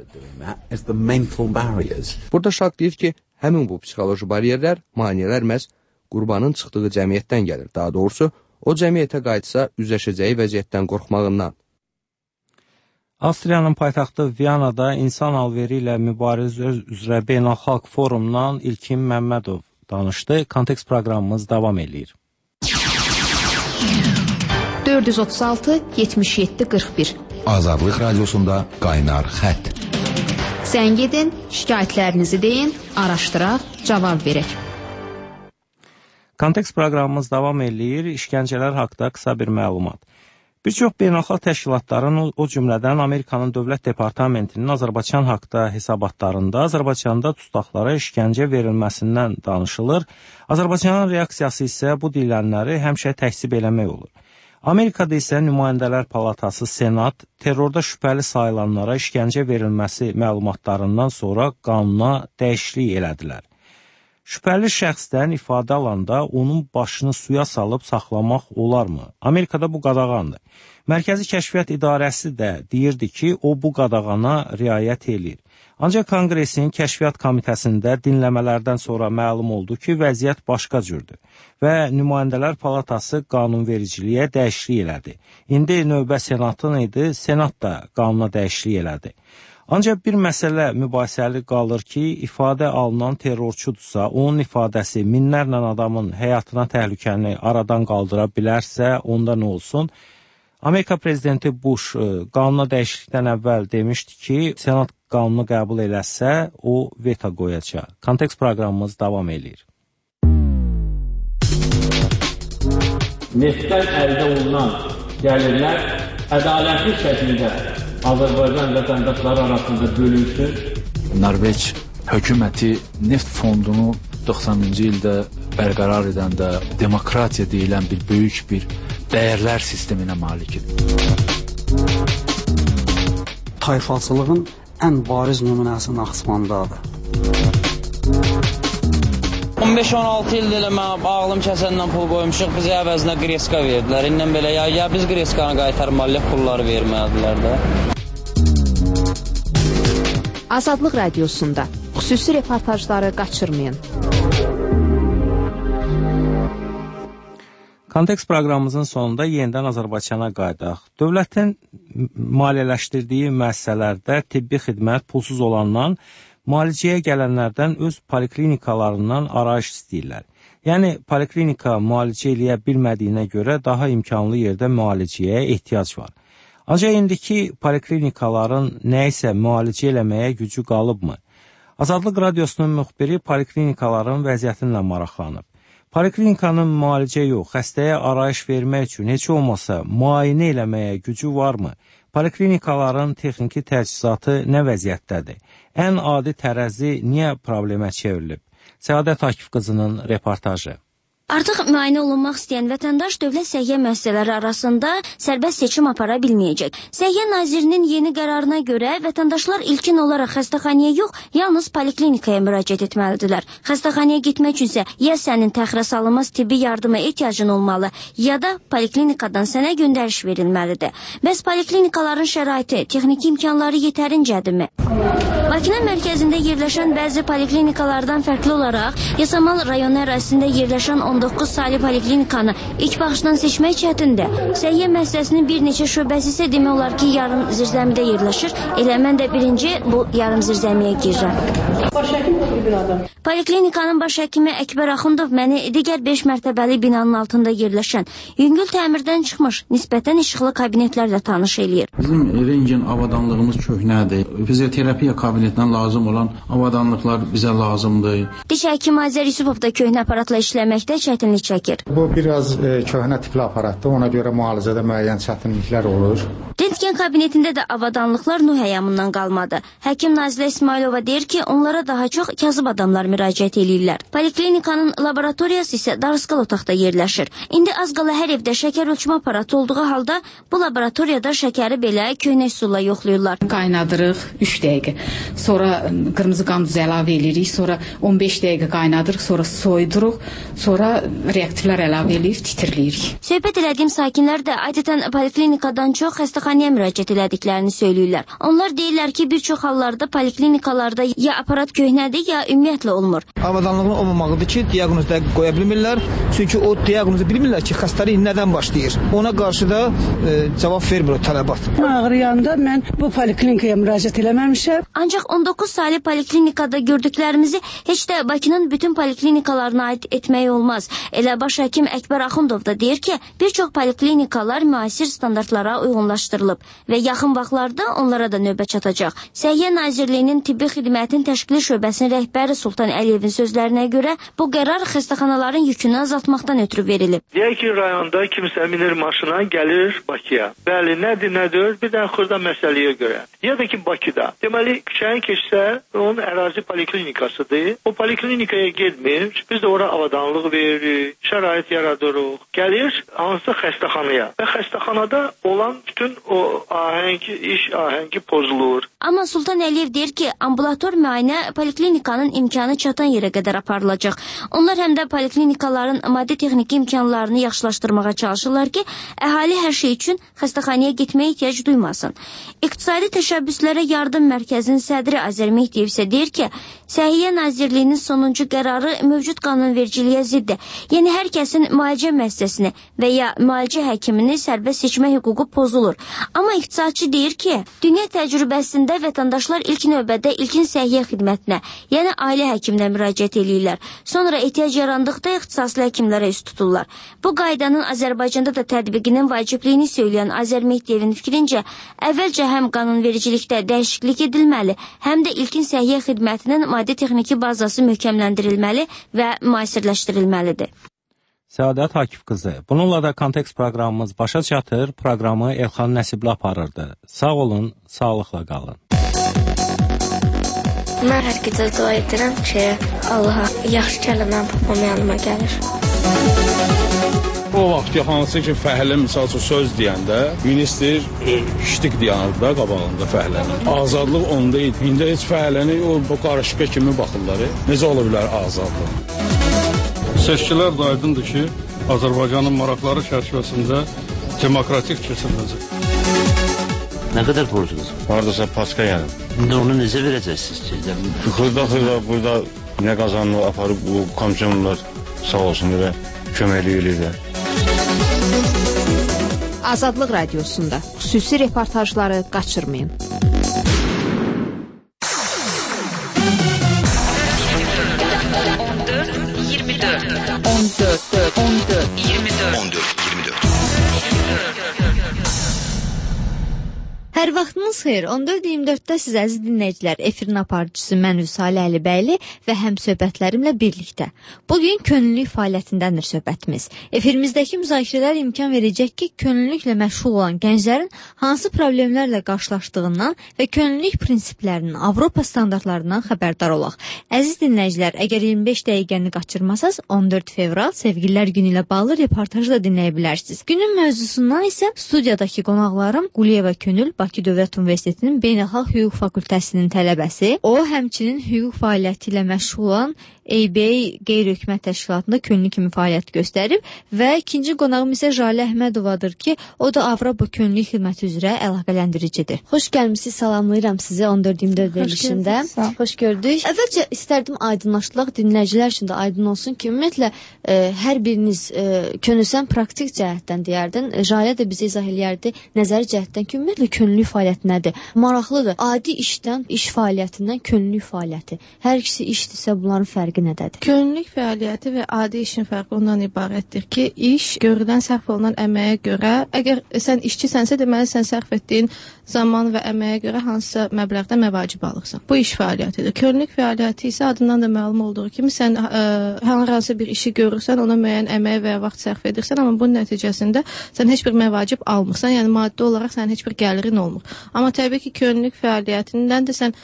Burada Şark deyir ki, həmin bu psixoloji bariyerlər, maneələr məhz qurbanın çıxdığı cəmiyyətdən gəlir. Daha doğrusu, o cəmiyyətə qayıtsa üzləşəcəyi vəziyyətdən qorxmağından. Avstriyanın paytaxtı Viyanada insan alveri ilə mübarizə üzrə beynəlxalq forumdan İlkin Məmmədov danışdı. Kontekst proqramımız davam edir. 436-77-41 Azadlıq radiosunda qaynar xətt. Zəng edin, şikayətlərinizi deyin, araşdıraq, cavab verək. Kontekst proqramımız davam edir. İşgəncələr haqda qısa bir məlumat. Bir çox beynəlxalq təşkilatların, o cümlədən Amerikanın Dövlət Departamentinin Azərbaycan haqda hesabatlarında Azərbaycanda tutaqlara işgəncə verilməsindən danışılır. Azərbaycanın reaksiyası isə bu deyilənləri həmişə təksib eləmək olur. Amerikada isə Nümayəndələr Palatası, Senat, terrorda şübhəli sayılanlara işgəncə verilməsi məlumatlarından sonra qanuna dəyişiklik elədilər. Şübhəli şəxsdən ifadə alanda onun başını suya salıb saxlamaq olarmı? Amerikada bu qadağandır. Mərkəzi Kəşfiyyat İdarəsi də deyirdi ki, o bu qadağana riayət edir. Ancaq Konqresin Kəşfiyyat Komitəsində dinləmələrdən sonra məlum oldu ki, vəziyyət başqa cürdür və Nümayəndələr Palatası qanunvericiliyə dəyişiklik elədi. İndi növbə Senatın idi, Senat da qanuna dəyişiklik elədi. Ancaq bir məsələ mübahisəli qalır ki, ifadə alınan terrorçudursa, onun ifadəsi minlərlə adamın həyatına təhlükəni aradan qaldıra bilərsə, onda nə olsun? Amerika prezidenti Bush qanuna dəyişiklikdən əvvəl demişdi ki, Senat qanunu qəbul eləsə, o veto qoyacaq. Kontekst proqramımız davam edir. Neftdən əldə olunan gəlirlər ədalətli şəkildə Azərbaycan vətəndaşları arasında bölünsün. Norveç hökuməti neft fondunu 90-cı ildə bərqərar edəndə demokratiya deyilən bir böyük bir dəyərlər sisteminə malikdir. Tayfaçılığın ən bariz nümunəsi Naxçıvandadır. 15-16 ildir elə mən ağlım kəsəndən pul qoymuşuq, bizə əvəzinə qreska verdilər. İndən belə ya biz qreskanı qaytarmalıyıq, pulları vermədilər də. Azadlıq Radiosunda xüsusi reportajları qaçırmayın. Kontekst proqramımızın sonunda yenidən Azərbaycana qayıdaq. Dövlətin maliyyələşdirdiyi müəssisələrdə tibbi xidmət pulsuz olandan müalicəyə gələnlərdən öz poliklinikalarından arayış istəyirlər. Yəni, poliklinika müalicə eləyə bilmədiyinə görə daha imkanlı yerdə müalicəyə ehtiyac var. Ancaq indiki poliklinikaların nəyisə müalicə eləməyə gücü qalıbmı? Azadlıq Radiosunun müxbiri poliklinikaların vəziyyətinlə maraqlanıb. Poliklinikanın müalicə yox, xəstəyə arayış vermək üçün heç olmasa müayinə eləməyə gücü varmı? Poliklinikaların texniki təchizatı nə vəziyyətdədir? Ən adi tərəzi niyə problemə çevrilib? Səadət Akif qızının reportajı. Artıq müayinə olunmaq istəyən vətəndaş dövlət səhiyyə müəssisələri arasında sərbəst seçim apara bilməyəcək. Səhiyyə Nazirinin yeni qərarına görə vətəndaşlar ilkin olaraq xəstəxanaya yox, yalnız poliklinikaya müraciət etməlidirlər. Xəstəxanaya getmək üçünsə ya sənin təxirə salınmaz tibbi yardıma ehtiyacın olmalı, ya da poliklinikadan sənə göndəriş verilməlidir. Bəs poliklinikaların şəraiti, texniki imkanları yetərincədirmi? Bakının mərkəzində yerləşən bəzi poliklinikalardan fərqli olaraq, Yasamal rayonu ərazisində yerləşən 19 saylı poliklinikanı ilk baxışdan seçmək çətindir. Səhiyyə müəssisəsinin bir neçə şöbəsi isə demək olar ki, yarım zirzəmidə yerləşir. Elə mən də birinci bu yarım zirzəmiyə girirəm. Baş həkim bu binada. Poliklinikanın baş həkimi Əkbər Axundov məni digər 5 mərtəbəli binanın altında yerləşən, yüngül təmirdən çıxmış, nisbətən işıqlı kabinetlərlə tanış eləyir. Bizim rentgen avadanlığımız köhnədir. Fizioterapiya kabinetindən lazım olan avadanlıqlar bizə lazımdır. Diş həkimi Azər Yusupov da köhnə aparatla işləməkdə çətinlik çəkir. Bu biraz köhnə tipli aparatdır, ona görə müalicədə müəyyən çətinliklər olur. Rentgen kabinetində də avadanlıqlar Nuh həyamından qalmadı. Həkim Nazilə İsmailova deyir ki, onlara daha çox kasıb adamlar müraciət edirlər. Poliklinikanın laboratoriyası isə darısqal otaqda yerləşir. İndi az qala hər evdə şəkər ölçmə aparatı olduğu halda bu laboratoriyada şəkəri belə köhnə üsulla yoxlayırlar. Qaynadırıq 3 dəqiqə. Sonra qırmızı qan duzu əlavə edirik. Sonra 15 dəqiqə qaynadırıq. Sonra soyuduruq. Sonra reaktivlər əlavə edirik, titrləyirik. Söhbət elədiyim sakinlər də adətən poliklinikadan çox xəstəxanaya müraciət elədiklərini söyləyirlər. Onlar deyirlər ki, bir çox hallarda poliklinikalarda ya aparat köhnədir, ya ümumiyyətlə olmur. Avadanlığın olmamağıdır ki, diaqnoz dəqiq qoya bilmirlər. Çünki o diaqnozu bilmirlər ki, xəstəlik nədən başlayır. Ona qarşı da cavab vermir o tələbat. Ağrıyanda mən bu poliklinikaya müraciət eləməmişəm. Ancaq 19 saylı poliklinikada gördüklərimizi heç də Bakının bütün poliklinikalarına aid etmək olmaz. Elə baş həkim Əkbər Axundov da deyir ki, bir çox poliklinikalar müasir standartlara uyğunlaşdırılıb və yaxın vaxtlarda onlara da növbə çatacaq. Səhiyyə Nazirliyinin tibbi xidmətin təşkili şöbəsinin rəhbəri Sultan Əliyevin sözlərinə görə bu qərar xəstəxanaların yükünü azaltmaqdan ötürü verilib. Deyək ki, rayonda kimsə minir maşına, gəlir Bakıya. Bəli, nədir? Bir dənə xırda məsələyə görə. Ya da ki, Bakıda. Deməli, küçəni keçsə, onun ərazi poliklinikasıdır. O poliklinikaya getmir. Biz də ora avadanlıq veririk, şərait yaradırıq. Gəlir hansısa xəstəxanaya və xəstəxanada olan bütün o iş ahəngi pozulur. Amma Sultan Əliyev deyir ki, ambulator müayinə poliklinikanın imkanı çatan yerə qədər aparılacaq. Onlar həm də poliklinikaların maddi texniki imkanlarını yaxşılaşdırmağa çalışırlar ki, əhali hər şey üçün xəstəxanaya getməyə ehtiyac duymasın. İqtisadi təşəbbüslərə yardım mərkəzinin sədri Azər Mehdiyev isə deyir ki, Səhiyyə Nazirliyinin sonuncu qərarı mövcud qanunvericiliyə ziddir. Yəni hər kəsin müalicə müəssisəsini və ya müalicə həkimini sərbəst seçmə hüququ pozulur. Amma iqtisadçı deyir ki, dünya təcrübəsində vətəndaşlar ilk növbədə ilkin səhiyyə xidmətinə, yəni ailə həkiminə müraciət edirlər. Sonra ehtiyac yarandıqda ixtisaslı həkimlərə üst tuturlar. Bu qaydanın Azərbaycanda da tətbiqinin vacibliyini söyləyən Azər Mehdiyevin fikrincə, əvvəlcə həm qanunvericilikdə dəyişiklik edilməli, həm də ilkin səhiyyə xidmətinin maddi texniki bazası möhkəmləndirilməli və müasirləşdirilməlidir. Səadət Akif qızı. Bununla da kontekst proqramımız başa çatır. Proqramı Elxan Nəsibli aparırdı. Sağ olun, sağlıqla qalın. Mən hər gecə dua edirəm ki, Allaha yaxşı gələn babam yanıma gəlir. O vaxt ki, hansı ki, fəhlə misal üçün söz deyəndə, ministr ştik deyəndir da qabağında fəhlənin. Azadlıq onda idi. İndi heç fəhləni o qarışqa kimi baxırlar. Necə ola bilər azadlıq? Seçkilər də aydındır ki, Azərbaycanın maraqları çərçivəsində demokratik keçiriləcək. Nə qədər borcunuz? Hardasa paska yəni. İndi onu necə verəcəksiniz ki? Xırda burada nə qazanını aparıb bu komissiyonlar sağ olsun və köməklik edirlər. Azadlıq Radiosunda xüsusi reportajları qaçırmayın. Hər vaxtınız xeyir. 14-24-də siz əziz dinləyicilər, efirin aparıcısı mən Vüsalə Əlibəyli və həmsöhbətlərimlə birlikdə. Bugün könüllülük fəaliyyətindəndir söhbətimiz. Efirimizdəki müzakirələr imkan verəcək ki, könüllülüklə məşğul olan gənclərin hansı problemlərlə qarşılaşdığından və könüllülük prinsiplərinin, Avropa standartlarından xəbərdar olaq. Əziz dinləyicilər, əgər 25 dəqiqəni qaçırmasanız, 14 fevral Sevgililər Günü ilə bağlı reportajı da dinləyə bilərsiniz. Günün mövzusundan isə studiyadakı qonaqlarım Quliyeva Könül, Bakı Dövlət Universitetinin Beynəlxalq Hüquq Fakültəsinin tələbəsi, o həmçinin hüquq fəaliyyəti ilə məşğul olan ABA qeyri-hökumət təşkilatında könüllü kimi fəaliyyət göstərib və ikinci qonağım isə Jalə Əhmədovadır ki, o da Avropa Könüllülük Xidməti üzrə əlaqələndiricidir. Xoş gəlmisiniz, salamlayıram sizi 14-24 verilişində. Xoş gördük. Əvvəlcə istərdim aydınlaşdıraq, dinləyicilər üçün də aydın olsun ki, ümumiyyətlə hər biriniz könülsən praktik cəhətdən deyərdin, Jalə də bizə izah eləyərdi nəzəri cəhətdən ki, ümumiyyətlə könüllülük fəaliyyəti nədir? Maraqlıdır. Adi işdən, iş fəaliyyətindən könüllülük fəaliyyəti. Hər ikisi işdirsə bunların fərqi nədədir? Könüllülük fəaliyyəti və adi işin fərqi ondan ibarətdir ki, iş görülən sərf olunan əməyə görə, əgər sən işçisənsə, deməli sən sərf etdiyin zaman və əməyə görə hansısa məbləğdə məvacib alırsan. Bu iş fəaliyyətidir. Könüllülük fəaliyyəti isə adından da məlum olduğu kimi sən hər hansı bir işi görürsən, ona müəyyən əmək və ya vaxt sərf edirsən, amma bunun nəticəsində sən heç bir məvacib almırsan, yəni maddi olaraq sənin heç bir gəlirin olmur. Amma təbii ki, könüllülük fəaliyyətindən də sən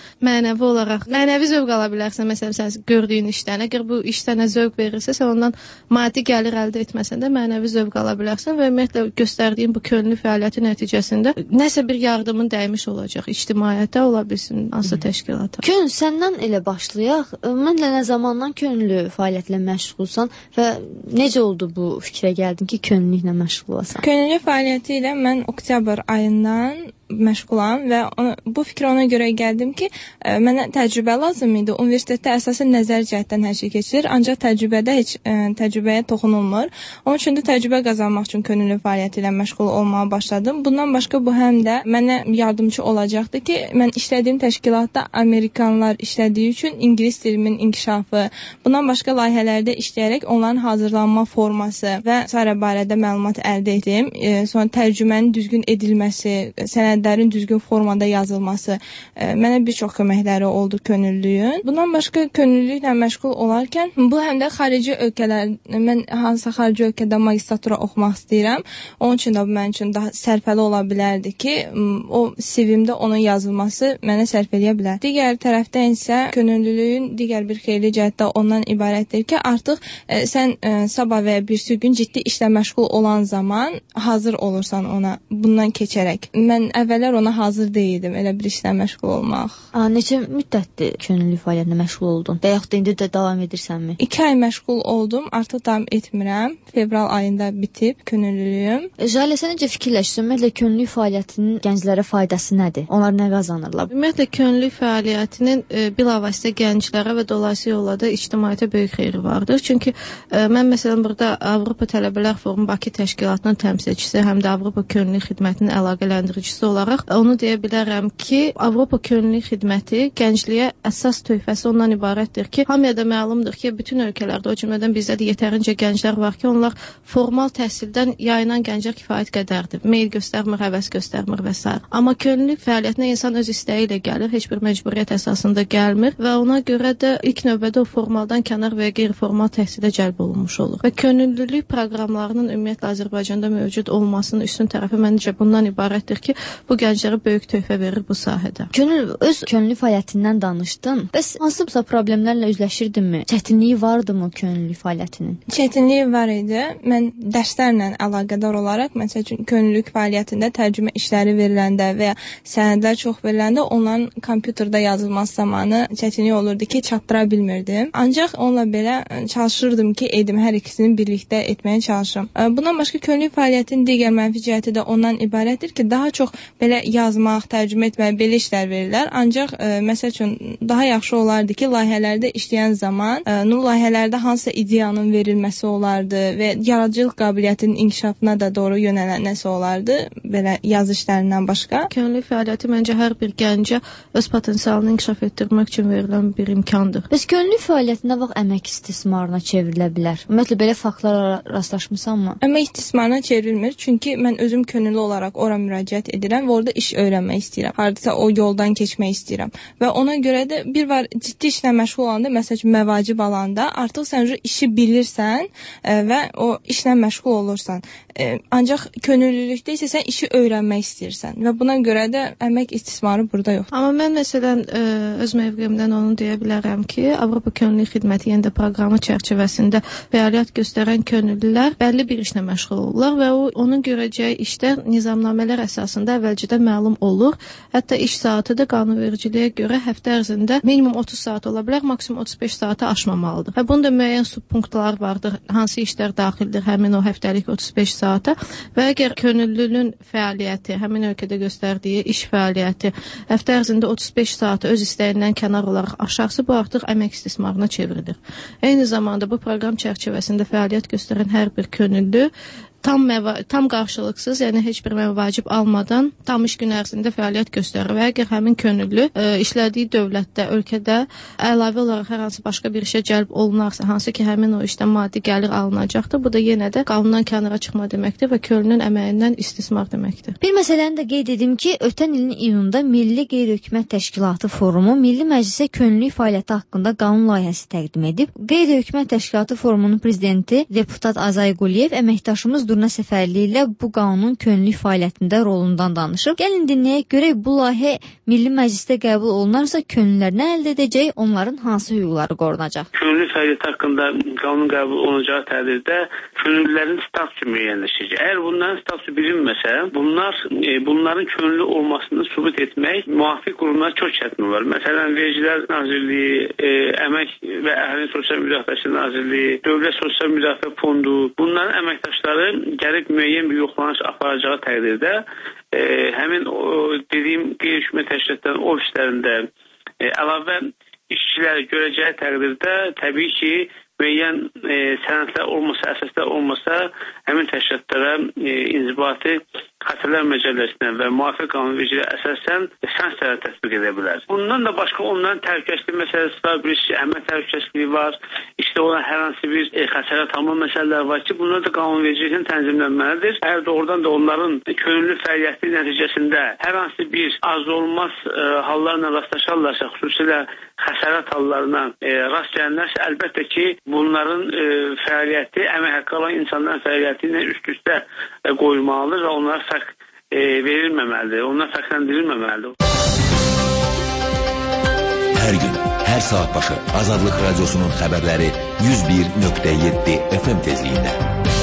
mənəvi zövq ala bilərsən. Məsələn, sən gördüyün işdən, əgər bu iş sənə zövq verirsə, sən ondan maddi gəlir əldə etməsən də mənəvi zövq ala bilərsən və ümumiyyətlə göstərdiyin bu könüllü fəaliyyəti nəticəsində nəsə bir yardımın dəymiş olacaq ictimaiyyətə, ola bilsin hansısa təşkilata. Könül, səndən elə başlayaq. Mənlə nə zamandan könüllü fəaliyyətlə məşğulsan və necə oldu bu fikrə gəldin ki, könüllülüklə məşğul olasan? Könüllü fəaliyyəti ilə mən oktyabr ayından məşğulam və bu fikrə ona görə gəldim ki, mənə təcrübə lazım idi. Universitetdə əsasən nəzər cəhətdən hər şey keçirir, ancaq təcrübədə heç təcrübəyə toxunulmur. Onun üçün də təcrübə qazanmaq üçün könüllü fəaliyyəti ilə məşğul olmağa başladım. Bundan başqa bu həm də mənə yardımcı olacaqdı ki, mən işlədiyim təşkilatda Amerikanlar işlədiyi üçün ingilis dilimin inkişafı, bundan başqa layihələrdə işləyərək onların hazırlanma forması və s. barədə məlumat əldə etdim. Sonra tərcümənin düzgün edilməsi, sənədlərin düzgün formada yazılması mənə bir çox köməkləri oldu könüllülüyün. Bundan başqa könüllülüklə məşğul olarkən bu həm də xarici ölkələr, mən hansısa xarici ölkədə magistratura oxumaq istəyirəm. Onun üçün də bu mənim üçün daha sərfəli ola bilərdi ki, o CV-mdə onun yazılması mənə sərf eləyə bilər. Digər tərəfdən isə könüllülüyün digər bir xeyirli cəhətdə ondan ibarətdir ki, artıq sən sabah və ya birisi gün ciddi işlə məşğul olan zaman hazır olursan ona bundan keçərək. Mən əvvəllər ona hazır deyildim, elə bir işlə məşğul olmaq. Neçə müddətdir könüllü fəaliyyətlə məşğul oldun? Və yaxud da indi də davam edirsənmi? 2 ay məşğul oldum, artıq davam etmirəm. Fevral ayında bitib könüllülüyüm. Jalə, sən necə fikirləşirsən? Ümumiyyətlə könüllü fəaliyyətinin gənclərə faydası nədir? Onlar nə qazanırlar? Ümumiyyətlə könüllü fəaliyyətinin bilavasitə gənclərə və dolayısıyla yolla da ictimaiyyətə böyük xeyri vardır. Çünki mən məsələn burada Avropa Tələbələr Forumu Bakı təşkilatının təmsilçisi, həm də Avropa Könüllülük Xidmətinin əlaqələndiricisi olaraq onu deyə bilərəm ki, Avropa Könüllülük Xidməti gəncliyə əsas töhfəsi ondan ibarətdir ki, hamıya da məlumdur ki, bütün ölkələrdə, o cümlədən bizdə də yetərincə gənclər var ki, onlar formal təhsildən yayınan gənclər kifayət qədərdir. Meyl göstərmir, həvəs göstərmir və s. Amma könüllülük fəaliyyətinə insan öz istəyi ilə gəlir, heç bir məcburiyyət əsasında gəlmir və ona görə də ilk növbədə o formaldan kənar və qeyri-formal təhsilə cəlb olunmuş olur. Və könüllülük proqramlarının ümumiyyətlə Azərbaycanda mövcud olmasının üstün tərəfi məncə bundan ibarətdir ki, bu gənclərə böyük töhfə verir bu sahədə. Könül, öz könüllü fəaliyyətindən danışdın. Bəs hansısa problemlərlə üzləşirdinmi? Çətinliyi vardımı könüllü fəaliyyətinin? Çətinliyi var idi. Mən dərslərlə əlaqədar olaraq, məsəl üçün könüllülük fəaliyyətində tərcümə işləri veriləndə və ya sənədlər çox veriləndə onların kompüterdə yazılması zamanı çətinlik olurdu ki, çatdıra bilmirdim. Ancaq onunla belə çalışırdım ki, hər ikisini birlikdə etməyə çalışırım. Bundan başqa könüllü fəaliyyətin digər mənfi cəhəti də ondan ibarətdir ki, daha çox belə yazmaq, tərcümə etmək, belə işlər verirlər. Ancaq məsəl üçün daha yaxşı olardı ki, layihələrdə işləyən zaman layihələrdə hansısa ideyanın verilməsi olardı və yaradıcılıq qabiliyyətinin inkişafına da doğru yönələn nəsə olardı, belə yazı işlərindən başqa. Könüllü fəaliyyəti məncə hər bir gəncə öz potensialını inkişaf etdirmək üçün verilən bir imkandır. Bəs könüllü fəaliyyət nə vaxt əmək istismarına çevrilə bilər? Ümumiyyətlə belə faktlara rastlaşmısanmı? Əmək istismarına çevrilmir, çünki mən özüm könüllü olaraq ora müraciət edirəm və orada iş öyrənmək istəyirəm. Hardasa o yoldan keçmək istəyirəm. Və ona görə də bir var ciddi işlə məşğul olanda, məsəl üçün məvacib alanda artıq sən işi bilirsən və o işlə məşğul olursan. Ancaq könüllülükdə isə sən işi öyrənmək istəyirsən və buna görə də əmək istismarı burada yoxdur. Amma mən məsələn öz mövqeyimdən onu deyə bilərəm ki, Avropa Könüllü Xidməti yeni proqramı çərçivəsində fəaliyyət göstərən könüllülər bəlli bir işlə məşğul olurlar və onun görəcəyi işlər nizamnamələr əsasında əvvəlcədən məlum olur. Hətta iş saatı da qanunvericiliyə görə həftə ərzində minimum 30 saat ola bilər, maksimum 35 saatı aşmamalıdır. Və bunun da müəyyən subpunktlar vardır, hansı işlər daxildir həmin o həftəlik 35 saata və əgər könüllünün fəaliyyəti, həmin ölkədə göstərdiyi iş fəaliyyəti həftə ərzində 35 saatı öz istəyindən kənar olaraq aşarsa, bu artıq əmək istismarına çevrilir. Eyni zamanda bu proqram çərçivəsində fəaliyyət göstərən hər bir könüllü tam qarşılıqsız, yəni heç bir məvacib almadan tam iş gün ərzində fəaliyyət göstərir və əgər həmin könüllü işlədiyi dövlətdə, ölkədə əlavə olaraq hər hansı başqa bir işə cəlb olunarsa, hansı ki həmin o işdən maddi gəlir alınacaqdır, bu da yenə də qanundan kənara çıxma deməkdir və könüllünün əməyindən istismar deməkdir. Bir məsələni də qeyd edim ki, ötən ilin iyununda Milli Qeyri-Hökumət Təşkilatı Forumu Milli Məclisə könüllülük fəaliyyəti haqqında qanun layihəsi təqdim edib. Qeyri-Hökumət Təşkilatı Forumunun prezidenti deputat Azay Quliyev əməkdaşımız Durna Səfərli ilə bu qanunun könüllülük fəaliyyətində rolundan danışıb. Gəlin dinləyək, görək bu layihə Milli Məclisdə qəbul olunarsa könüllülər nə əldə edəcək, onların hansı hüquqları qorunacaq? Könüllü fəaliyyət haqqında qanun qəbul olunacağı təqdirdə könüllülərin statusu müəyyənləşəcək. Əgər bunların statusu bilinməsə, bunların könüllü olmasını sübut etmək müvafiq qurumlar çox çətin olar. Məsələn, Vergilər Nazirliyi, Əmək və Əhalinin Sosial Müdafiəsi Nazirliyi, Dövlət Sosial Müdafiə Fondu, bunların əməkdaşları gəlib müəyyən bir yoxlanış aparacağı təqdirdə həmin dediyim qeyri-hökumət təşkilatların ofislərində əlavə işçiləri görəcəyi təqdirdə təbii ki, müəyyən sənədlər olmasa, əsaslar olmasa həmin təşkilatlara inzibati xəstələr məcəlləsinə və müvafiq qanunvericiliyə əsasən sanksiyalar tətbiq edə bilər. Bundan da başqa onların təhlükəsizlik məsələsi var, bir əmək təhlükəsizliyi var, işte olan hər hansı bir xəsarət alma məsələləri var ki, bunlar da qanunvericiliklə tənzimlənməlidir. Əgər doğrudan da onların könüllü fəaliyyəti nəticəsində hər hansı bir az olmaz hallarla rastlaşarlarsa, xüsusilə xəsarət hallarına rast gələnlərsə, əlbəttə ki, bunların fəaliyyəti əmək haqqı alan insanların fəaliyyəti ilə üst-üstə qoyulmalıdır və onlara fərq verilməməlidir, onlar fərqləndirilməməlidir. Hər gün, hər saat başı Azadlıq Radiosunun xəbərləri 101.7 FM tezliyində.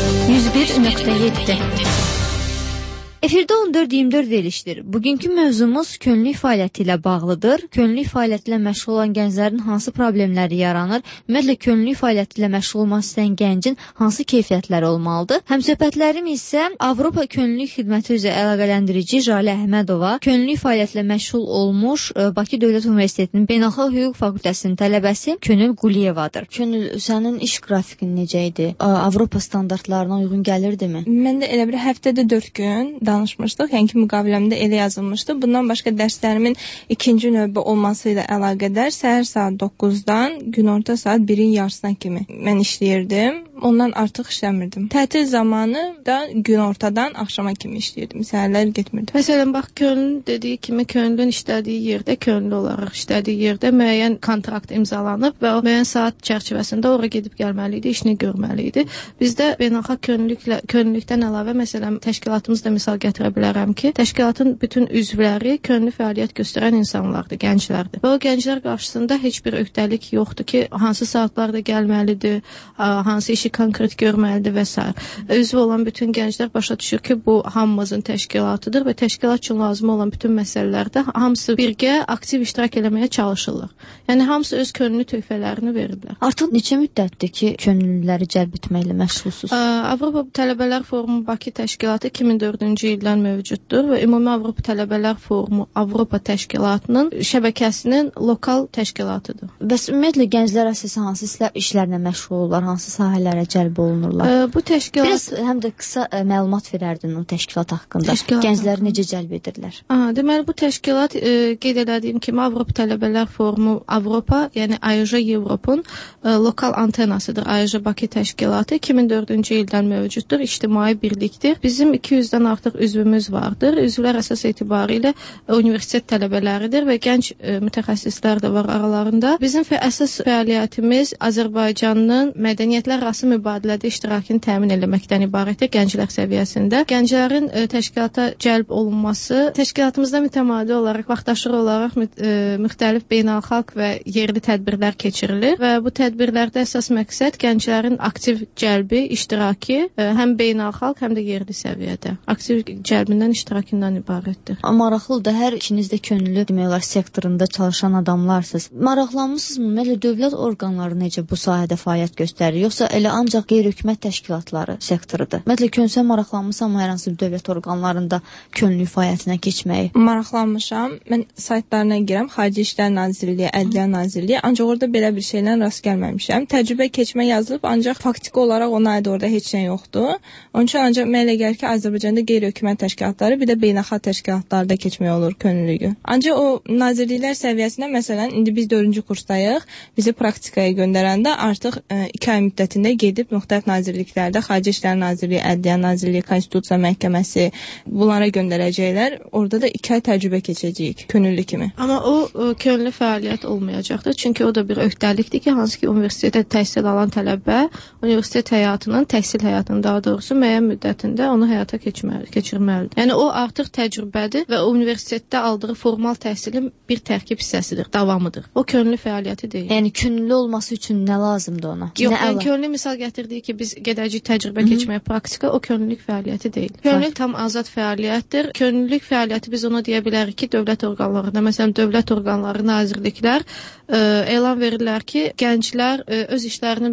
101.7 Efirdə 14-24 verilişdir. Bugünkü mövzumuz könüllülük fəaliyyəti ilə bağlıdır. Könüllülük fəaliyyəti ilə məşğul olan gənclərin hansı problemləri yaranır? Ümumiyyətlə, könüllülük fəaliyyəti ilə məşğul olmaq istəyən gəncin hansı keyfiyyətləri olmalıdır? Həmsöhbətlərim isə Avropa Könüllülük Xidməti üzrə əlaqələndirici Jalə Əhmədova, könüllülük fəaliyyəti ilə məşğul olmuş Bakı Dövlət Universitetinin Beynəlxalq Hüquq Fakültəsinin tələbəsi Könül Quliyevadır. Könül, sənin iş qrafikin necə idi? Avropa standartlarına uyğun gəlirdimi? Mən də elə bir həftədə 4 gün danışmışdıq, yəni ki, müqaviləmdə elə yazılmışdı. Bundan başqa dərslərimin ikinci növbə olması ilə əlaqədar səhər saat 9-dan günorta saat 1-in yarısına kimi mən işləyirdim. ondan artıq işləmirdim. Tətil zamanı da günortadan axşama kimi işləyirdim. Səhərlər getmirdim. Məsələn, bax, könüllü dediyi kimi könüllünün işlədiyi yerdə, könüllü olaraq işlədiyi yerdə müəyyən kontrakt imzalanıb və o müəyyən saat çərçivəsində ora gedib gəlməli idi, işini görməli idi. Bizdə beynəlxalq könüllülükdən əlavə, məsələn, təşkilatımızda misal gətirə bilərəm ki, təşkilatın bütün üzvləri könüllü fəaliyyət göstərən insanlardır, gənclərdir. Və o gənclər qarşısında heç bir öhdəlik yoxdur ki, hansı saatlarda gəlməlidir, hansı işi konkret görməlidir və s. Üzv olan bütün gənclər başa düşür ki, bu hamımızın təşkilatıdır və təşkilat üçün lazım olan bütün məsələlərdə hamısı birgə aktiv iştirak eləməyə çalışırlar. Yəni, hamısı öz könüllü töhfələrini verirlər. Artıq neçə müddətdir ki, könüllüləri cəlb etməklə məşğulsuz? Avropa Tələbələr Forumu Bakı təşkilatı 2004-cü ildən mövcuddur və Ümumi Avropa Tələbələr Forumu Avropa təşkilatının şəbəkəsinin lokal təşkilatıdır. Bəs ümumiyyətlə gənclər əsasən hansı işlərlə məşğul olurlar, hansı sahələrə cəlb olunurlar? Bu təşkilat... Biraz həm də qısa məlumat verərdin o təşkilat haqqında. Gəncləri necə cəlb edirlər? Deməli, bu təşkilat qeyd elədiyim kimi Avropa Tələbələr Forumu Avropa, yəni AYJ Evropun lokal antenasıdır. AYJ Bakı təşkilatı 2004-cü ildən mövcuddur, ictimai birlikdir. Bizim 200-dən artıq üzvümüz vardır. Üzvlər əsas etibarilə universitet tələbələridir və gənc mütəxəssislər də var aralarında. Bizim əsas fəaliyyətimiz Azərbaycanın mədəniyyətlər arası mübadilədə iştirakını təmin etməkdən ibarətdir gənclər səviyyəsində. Gənclərin təşkilata cəlb olunması təşkilatımızda mütəmadi olaraq, vaxtaşırı olaraq müxtəlif beynəlxalq və yerli tədbirlər keçirilir və bu tədbirlərdə əsas məqsəd gənclərin aktiv cəlbi, iştirakı həm beynəlxalq, həm də yerli səviyyədə. Aktiv cəlbindən, iştirakından ibarətdir. Maraqlıdır, hər ikiniz də könüllü demək olar sektorunda çalışan adamlarsınız. Maraqlanmısınızmı? Ümumiyyətlə dövlət orqanları necə bu sahədə fəaliyyət göstərir, yoxsa elə ancaq qeyri-hökumət təşkilatları sektorudur? Ümumiyyətlə könülsən maraqlanmısan hər hansı bir dövlət orqanlarında könüllü fəaliyyətinə keçməyi? Maraqlanmışam. Mən saytlarına girəm, Xarici İşlər Nazirliyi, Ədliyyə Nazirliyi, ancaq orada belə bir şeylə rast gəlməmişəm. Təcrübə keçmə yazılıb, ancaq faktiki olaraq ona aid orada heç nə yoxdur. Onun üçün ancaq mənə elə gəlir ki, Azərbaycanda qeyri-hökumət təşkilatları, bir də beynəlxalq təşkilatlarda keçmək olur könüllüyü. Ancaq o nazirliklər səviyyəsində, məsələn, indi biz 4-cü kursdayıq, bizi praktikaya göndərəndə artıq 2 ay müddətində gedib müxtəlif nazirliklərdə, Xarici İşlər Nazirliyi, Ədliyyə Nazirliyi, Konstitusiya Məhkəməsi bunlara göndərəcəklər. Orada da 2 ay təcrübə keçəcəyik könüllü kimi. Amma o könüllü fəaliyyət olmayacaqdır. Çünki o da bir öhdəlikdir ki, hansı ki universitetdə təhsil alan tələbə universitet həyatının, təhsil həyatının daha doğrusu müəyyən müddətində onu həyata keçirməlidir. Yəni o artıq təcrübədir və universitetdə aldığı formal təhsilin bir tərkib hissəsidir, davamıdır. O könüllü fəaliyyəti deyil. Yəni könüllü olması üçün nə lazımdır ona? Yox, yəni könüllü misal gətirdiyi ki, biz gedəcəyik təcrübə keçməyə praktika, o könüllülük fəaliyyəti deyil. Könüllülük tam azad fəaliyyətdir. Könüllülük fəaliyyəti biz ona deyə bilərik ki, dövlət orqanlarında, məsələn, dövlət orqanları, nazirliklər elan verirlər ki, gəncləri öz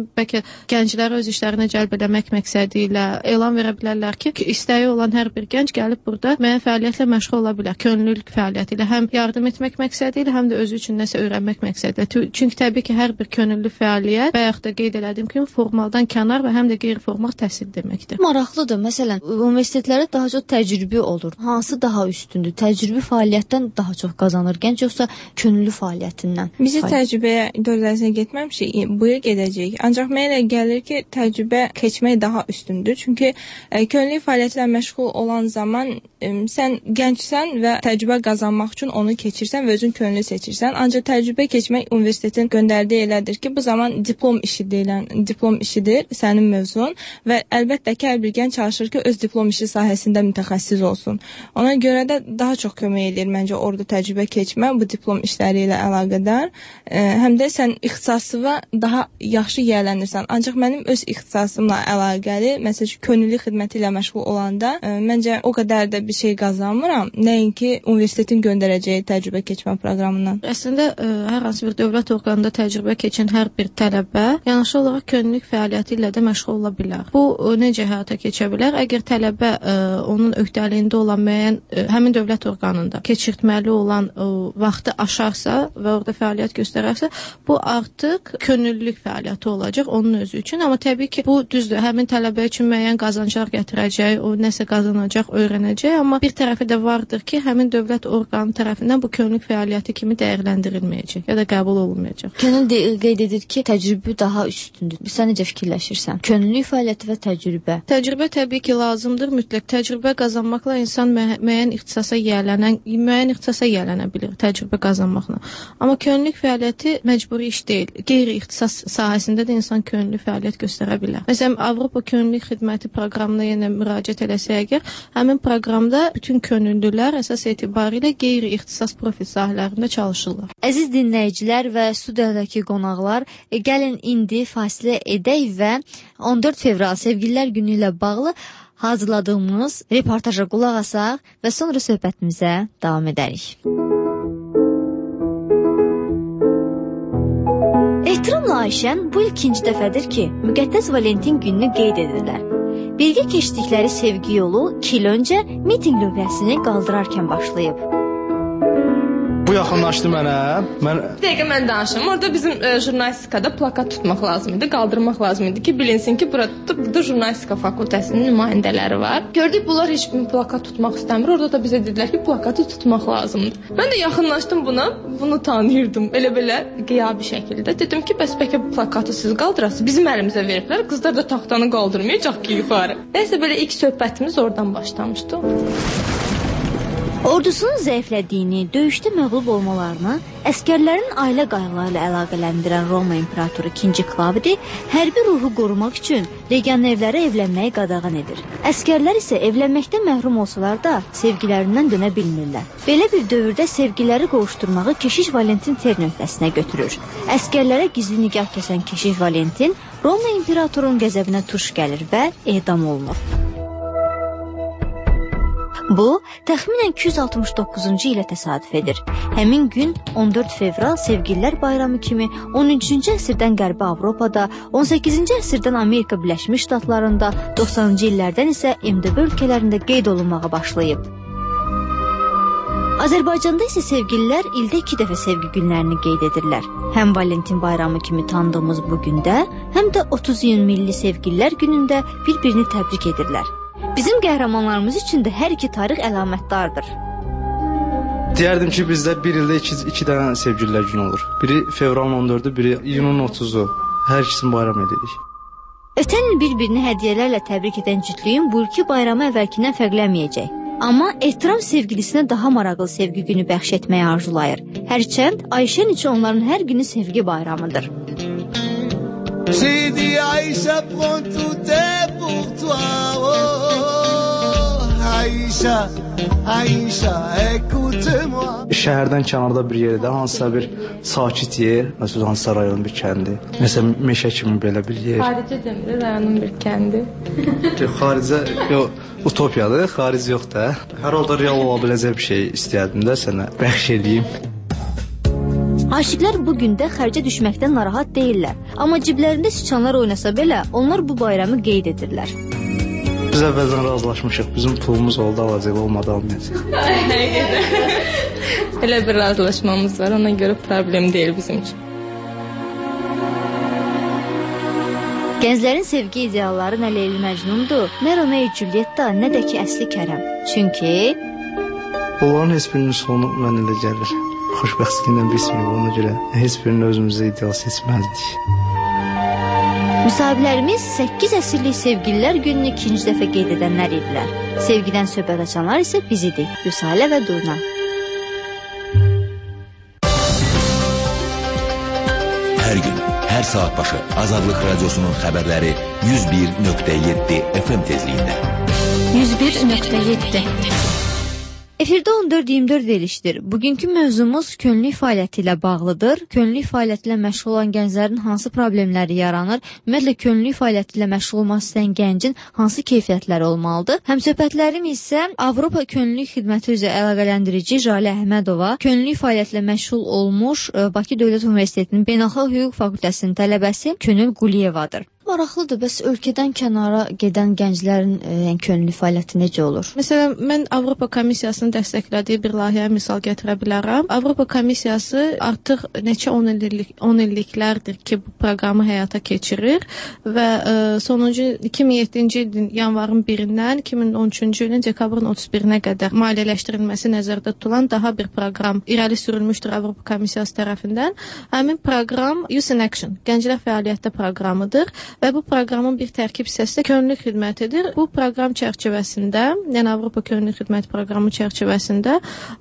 işlərinə cəlb etmək məqsədi ilə elan verə bilərlər ki, istəyi olan hər bir gənc gəlib burada müəyyən fəaliyyətlə məşğul ola bilər. Könüllülük fəaliyyəti ilə həm yardım etmək məqsədi ilə, həm də özü üçün nəsə öyrənmək məqsədi ilə. Çünki təbii ki, hər bir könüllü fəaliyyət və yaxud da qeyd elədiyim kimi formaldan kənar və həm də qeyri-formal təhsil deməkdir. Maraqlıdır. Məsələn, universitetlərdə daha çox təcrübə olur. Hansı daha üstündür? Təcrübə fəaliyyətdən daha çox qazanır gənc, yoxsa könüllü fəaliyyətindən? Biz təcrübəyə dövlətinə getməmişik, bu il gedəcəyik. Ancaq mənə elə gəlir ki, təcrübə keçmək daha üstündür. Çünki könüllü fəaliyyətlə məşğul olan zaman sən gəncsən və təcrübə qazanmaq üçün onu keçirsən və özün könüllü seçirsən. Ancaq təcrübə keçmək universitetin göndərdiyi elədir ki, bu zaman diplom işidir sənin mövzun və əlbəttə ki, hər bir gənc çalışır ki, öz diplom işi sahəsində mütəxəssis olsun. Ona görə də daha çox kömək edir məncə orada təcrübə keçmə bu diplom işləri ilə əlaqədar. Həm də sən ixtisasına daha yaxşı yiyələnirsən. Ancaq mənim öz ixtisasımla əlaqəli, məsələn, könüllü xidməti ilə məşğul olanda məncə o qədər də bir şey qazanmıram, nəinki universitetin göndərəcəyi təcrübə keçmə proqramından. Əslində hər hansı bir dövlət orqanında təcrübə keçən hər bir tələbə yanaşı olaraq könüllülük fəaliyyəti ilə də məşğul ola bilər. Bu necə həyata keçə bilər? Əgər tələbə onun öhdəliyində olan müəyyən həmin dövlət orqanında keçirtməli olan vaxtı aşarsa və orada fəaliyyət göstərərsə, bu artıq könüllülük fəaliyyəti olacaq onun özü üçün. Amma təbii ki, bu düzdür, həmin tələbə üçün müəyyən qazanclar gətirəcək, o nəsə qazanacaq, öyrənəcək, amma bir tərəfi də vardır ki, həmin dövlət orqanı tərəfindən bu könüllülük fəaliyyəti kimi dəyərləndirilməyəcək ya da qəbul olunmayacaq. Könül qeyd edir ki, təcrübə daha üstündür. Sən necə fikirləşirsən? Könüllülük fəaliyyəti və təcrübə. Təcrübə təbii ki, lazımdır. Mütləq təcrübə qazanmaqla insan müəyyən ixtisasa yiyələnə bilir təcrübə qazanmaqla. Amma könüllülük fəaliyyəti məcburi iş deyil. Qeyri-ixtisas sahəsində də insan könüllü fəaliyyət göstərə bilər. Məsələn, Avropa Könüllülük Xidməti proqramına yenə müraciət eləsə əgər, həmin proqramda bütün könüllülər əsas etibarilə qeyri-ixtisas profil sahələrində çalışırlar. Əziz dinləyicilər və studiyadakı qonaqlar, gəlin indi fasilə edək və 14 fevral Sevgililər Günü ilə bağlı hazırladığımız reportaja qulaq asaq və sonra söhbətimizə davam edərik. Ehtiramla Ayşən bu il ikinci dəfədir ki, Müqəddəs Valentin gününü qeyd edirlər. Birgə keçdikləri sevgi yolu 2 il öncə mitinq lövhəsini qaldırarkən başlayıb. Bu yaxınlaşdı mənə. Bir dəqiqə mən danışım. Orada bizim jurnalistikada plakat tutmaq lazım idi, qaldırmaq lazım idi ki, bilinsin ki, burada jurnalistika fakültəsinin nümayəndələri var. Gördük, bunlar heç bir plakat tutmaq istəmir. Orada da bizə dedilər ki, plakatı tutmaq lazımdır. Mən də yaxınlaşdım buna, bunu tanıyırdım. Elə-belə qiyabi şəkildə. Dedim ki, bəs bəlkə bu plakatı siz qaldırasınız. Bizim əlimizə veriblər. Qızlar da taxtanı qaldırmayacaq ki, yuxarı. Nəysə, belə ilk söhbətimiz oradan başlamışdı. Ordusunun zəiflədiyini, döyüşdə məğlub olmalarını, əskərlərin ailə qayğıları ilə əlaqələndirən Roma İmperatoru 2. Klavdi hərbi ruhu qorumaq üçün legionerlərə evlənməyi qadağan edir. Əskərlər isə evlənməkdən məhrum olsalar da sevgilərindən dönə bilmirlər. Belə bir dövrdə sevgiləri qovuşturmağı Keşiş Valentin ter nöqtəsinə götürür. Əskərlərə gizli nikah kəsən Keşiş Valentin Roma İmperatorunun qəzəbinə tuş gəlir və edam olunur. Bu, təxminən 269-cu ilə təsadüf edir. Həmin gün 14 fevral Sevgililər Bayramı kimi 13-cü əsrdən Qərbi Avropada, 18-ci əsrdən Amerika Birləşmiş Ştatlarında, 90-cı illərdən isə MDB ölkələrində qeyd olunmağa başlayıb. Azərbaycanda isə sevgililər ildə 2 dəfə sevgi günlərini qeyd edirlər. Həm Valentin Bayramı kimi tanıdığımız bu gündə, həm də 30 iyun Milli Sevgililər günündə bir-birini təbrik edirlər. Bizim qəhrəmanlarımız üçün də hər iki tarix əlamətdardır. Deyərdim ki, bizdə bir ildə 2 dənə sevgililər günü olur. Biri fevralın 14-ü, biri iyunun 30-u. Hər ikisini bayram edirik. Ötən il bir-birini hədiyyələrlə təbrik edən cütlüyün bu ilki bayramı əvvəlkindən fərqlənməyəcək. Amma ehtiram sevgilisinə daha maraqlı sevgi günü bəxş etməyi arzulayır. Hərçənd Ayşən üçün onların hər günü sevgi bayramıdır. J'ai dit Aïcha, prends tout est pour toi. Oh, Aïcha, Aïcha, écoute-moi. Şəhərdən kənarda bir yerdə, hansısa bir sakit yer, məsələn, hansısa rayonun bir kəndi. Məsələn, meşə kimi belə bir yer. Xaricə demirəm, rayonun bir kəndi. Xaricə, utopiyadır, xaric yox da. Hər halda real ola biləcək bir şey istəyərdim də sənə bəxş edeyim. Aşıqlar bu gündə xərcə düşməkdən narahat deyirlər. Amma ciblərində siçanlar oynasa belə, onlar bu bayramı qeyd edirlər. Biz əvvəldən razılaşmışıq. Bizim pulumuz oldu, alacaq, olmadı almayacaq. Elə bir razılaşmamız var, ona görə problem deyil bizim üçün. Gənclərin sevgi idealları nə Leyli Məcnundur, nə Romeo Julietta, nə də ki əsli Kərəm. Çünki bunların heç birinin sonu mən elə gəlir. Xoşbəxtliyindən bitməyib, ona görə heç birini özümüzə ideal seçməzdik. Müsahiblərimiz 8 əsrlik Sevgililər gününü 2-ci dəfə qeyd edənlər idilər. Sevgidən söhbət açanlar isə biz idik, Rüsalə və Durna. Hər gün, hər saat başı Azadlıq Radiosunun xəbərləri 101.7 FM tezliyində. 101.7 Efirdə 14-24 verilişdir. Bugünkü mövzumuz könüllülük fəaliyyəti ilə bağlıdır. Könüllülük fəaliyyəti ilə məşğul olan gənclərin hansı problemləri yaranır? Ümumiyyətlə, könüllülük fəaliyyəti ilə məşğul olmaq istəyən gəncin hansı keyfiyyətləri olmalıdır? Həmsöhbətlərim isə Avropa Könüllülük Xidməti üzrə əlaqələndirici Jalə Əhmədova, könüllülük fəaliyyəti ilə məşğul olmuş Bakı Dövlət Universitetinin Beynəlxalq Hüquq Fakültəsinin tələbəsi Könül Quliyevadır. Maraqlıdır. Bəs ölkədən kənara gedən gənclərin könüllü fəaliyyəti necə olur? Məsələn, mən Avropa Komissiyasının dəstəklədiyi bir layihəyə misal gətirə bilərəm. Avropa Komissiyası artıq neçə 10 illiklərdir ki, bu proqramı həyata keçirir və sonuncu 2007-ci ilin yanvarın 1-dən 2013-cü ilin dekabrın 31-nə qədər maliyyələşdirilməsi nəzərdə tutulan daha bir proqram irəli sürülmüşdür Avropa Komissiyası tərəfindən. Həmin proqram Youth in Action, gənclər fəaliyyətdə proqramıdır. Və bu proqramın bir tərkib hissəsi də könüllü xidmətidir. Bu proqram çərçivəsində, yəni Avropa Könüllü Xidmət proqramı çərçivəsində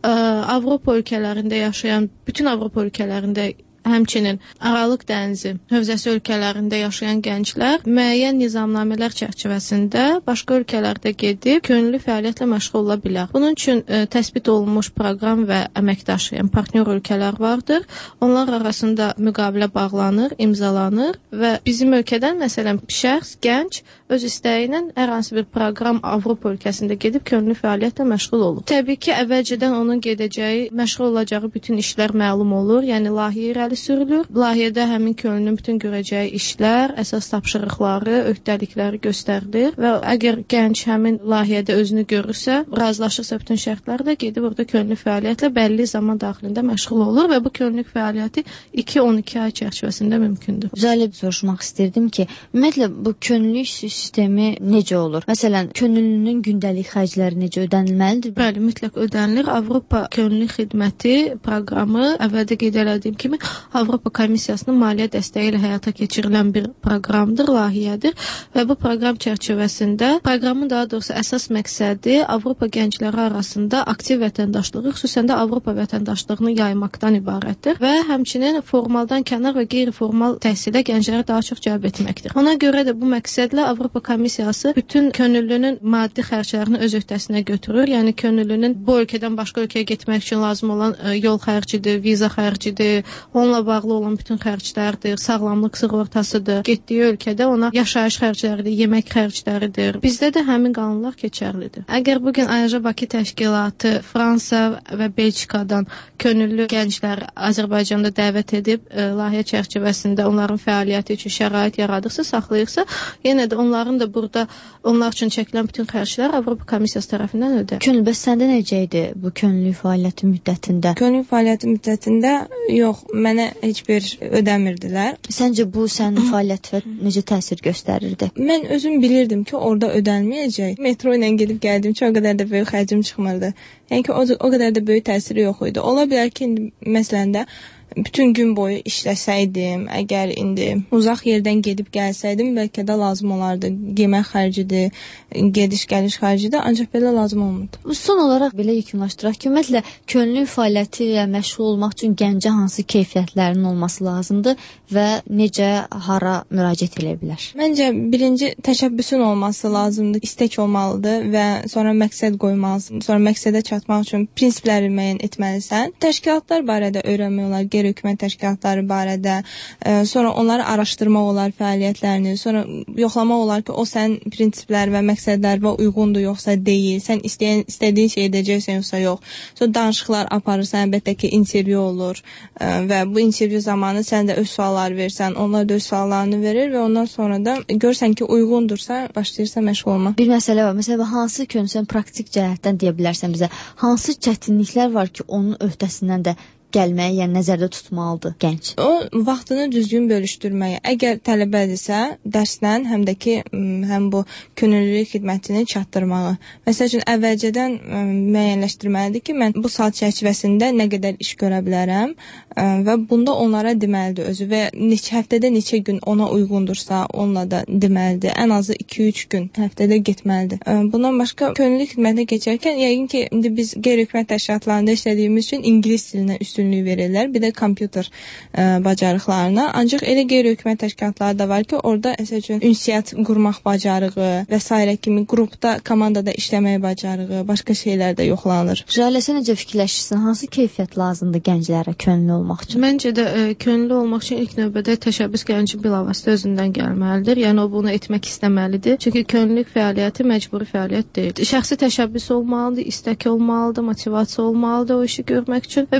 Avropa ölkələrində yaşayan, bütün Avropa ölkələrində həmçinin Aralıq dənizi hövzəsi ölkələrində yaşayan gənclər müəyyən nizamnamələr çərçivəsində başqa ölkələrdə gedib könüllü fəaliyyətlə məşğul ola bilər. Bunun üçün təsbit olunmuş proqram və əməkdaş, yəni partnyor ölkələr vardır. Onlar arasında müqavilə bağlanır, imzalanır və bizim ölkədən məsələn şəxs, gənc öz istəyi ilə hər hansı bir proqram Avropa ölkəsində gedib könüllü fəaliyyətlə məşğul olur. Təbii ki, əvvəlcədən onun gedəcəyi, məşğul olacağı bütün işlər məlum olur. Yəni layihə irəli sürülür. Layihədə həmin könüllünün bütün görəcəyi işlər, əsas tapşırıqları, öhdəlikləri göstərilir və əgər gənc həmin layihədə özünü görürsə, razılaşırsa bütün şərtlərlə gedib orada könüllü fəaliyyətlə bəlli zaman daxilində məşğul olur və bu könüllü fəaliyyəti 2-12 ay çərçivəsində mümkündür. Üzəli soruşmaq istirdim ki, ümumiyyətlə bu könüllü sistemi necə olur? Məsələn, könüllünün gündəlik xərcləri necə ödənilməlidir? Bəli, mütləq ödənilir. Avropa Könüllü Xidməti proqramı əvvəldə qeyd etdiyim kimi Avropa Komissiyasının maliyyə dəstəyi ilə həyata keçirilən bir proqramdır, layihədir və bu proqram çərçivəsində proqramın daha doğrusu əsas məqsədi Avropa gəncləri arasında aktiv vətəndaşlığı, xüsusən də Avropa vətəndaşlığını yaymaqdan ibarətdir və həmçinin formaldan kənar və qeyri-formal təhsilə gəncləri daha çox cəlb etməkdir. Ona görə də bu məqsədlə Avropa Komissiyası bütün könüllünün maddi xərclərini öz öhdəsinə götürür. Yəni könüllünün bu ölkədən başqa ölkəyə getmək üçün lazım olan yol xərcidir, viza xərcidir, onunla bağlı olan bütün xərclərdir, sağlamlıq sığortasıdır. Getdiyi ölkədə ona yaşayış xərcləridir, yemək xərcləridir. Bizdə də həmin qanunlar keçərlidir. Əgər bugün Ayaja Bakı təşkilatı Fransa və Belçikadan könüllü gənclər Azərbaycanda dəvət edib layihə çərçivəsində onların fəaliyyəti üçün şərait yaradıqsa, saxlayırsa, yenə də onların da burada onlar üçün çəkilən bütün xərclər Avropa Komissiyası tərəfindən ödənilir. Könül, bəs səndə necə idi bu könüllü fəaliyyəti müddətində? Könüllü fəaliyyəti müddətində yox, mənə heç bir ödəmirdilər. Səncə bu sənin fəaliyyətinə necə təsir göstərirdi? Mən özüm bilirdim ki, orada ödənməyəcək. Metro ilə gedib gəldim ki, o qədər də böyük xərcim çıxmırdı. Yəni ki, o qədər də böyük təsiri yox idi. Ola bilər ki, məsələn də bütün gün boyu işləsəydim, əgər indi uzaq yerdən gedib gəlsəydim, bəlkə də lazım olardı. Yemək xərcidir, gediş-gəliş xərcidir, ancaq belə lazım olmurdu. Son olaraq belə yekunlaşdıraq ki, ümumiyyətlə könüllü fəaliyyəti ilə məşğul olmaq üçün gəncə hansı keyfiyyətlərinin olması lazımdır və necə, hara müraciət edə bilər? Məncə birinci təşəbbüsün olması lazımdır, istək olmalıdır və sonra məqsəd qoymalısan. Sonra məqsədə çatmaq üçün prinsipləri müəyyən etməlisən. Təşkilatlar barədə öyrənmək olar, qeyri-hökumət təşkilatları barədə, sonra onları araşdırmaq olar fəaliyyətlərini, sonra yoxlamaq olar ki, o sənin prinsiplər və məqsədlərinə uyğundur yoxsa deyil, sən istədiyin şey edəcəksən yoxsa yox. Sonra danışıqlar aparırsan, əlbəttə ki, intervyu olur və bu intervyu zamanı sən də öz suallar versən, onlar da öz suallarını verir və ondan sonra da görsən ki, uyğundursa, başlayırsan məşğul olma. Bir məsələ var, məsələn, hansı sən praktik cəhətdən deyə bilərsən bizə, hansı çətinliklər var ki, onun öhdəsindən də gəlməyə, yəni nəzərdə tutmalıdır gənc? O, vaxtını düzgün bölüşdürməyə. Əgər tələbədirsə, dərslə həm də ki, həm bu könüllülük xidmətini çatdırmağı. Məsəl üçün, əvvəlcədən müəyyənləşdirməlidir ki, mən bu saat çərçivəsində nə qədər iş görə bilərəm və bunda onlara deməlidir özü və həftədə neçə gün ona uyğundursa, onunla da deməlidir. Ən azı 2-3 gün həftədə getməlidir. Bundan başqa, könüllülük xidmətinə keçərkən, yəqin ki, indi biz qeyri-hökumət təşkilatlarında işlədiyimiz üçün ingilis dilinə üstünlük verirlər, bir də kompüter bacarıqlarına. Ancaq elə qeyri-hökumət təşkilatları da var ki, orada ünsiyyət qurmaq bacarığı və s. kimi qrupda, komandada işləmək bacarığı, başqa şeylər də yoxlanır. Jalə, sən necə fikirləşirsən? Hansı keyfiyyət lazımdır gənclərə könüllü olmaq üçün? Məncə də könüllü olmaq üçün ilk növbədə təşəbbüs gəncin bilavasitə özündən gəlməlidir. Yəni o bunu etmək istəməlidir. Çünki könüllülük fəaliyyəti məcburi fəaliyyət deyil. Şəxsi təşəbbüs olmalıdır, istək olmalıdır, motivasiya olmalıdır o işi görmək üçün və bir də ki,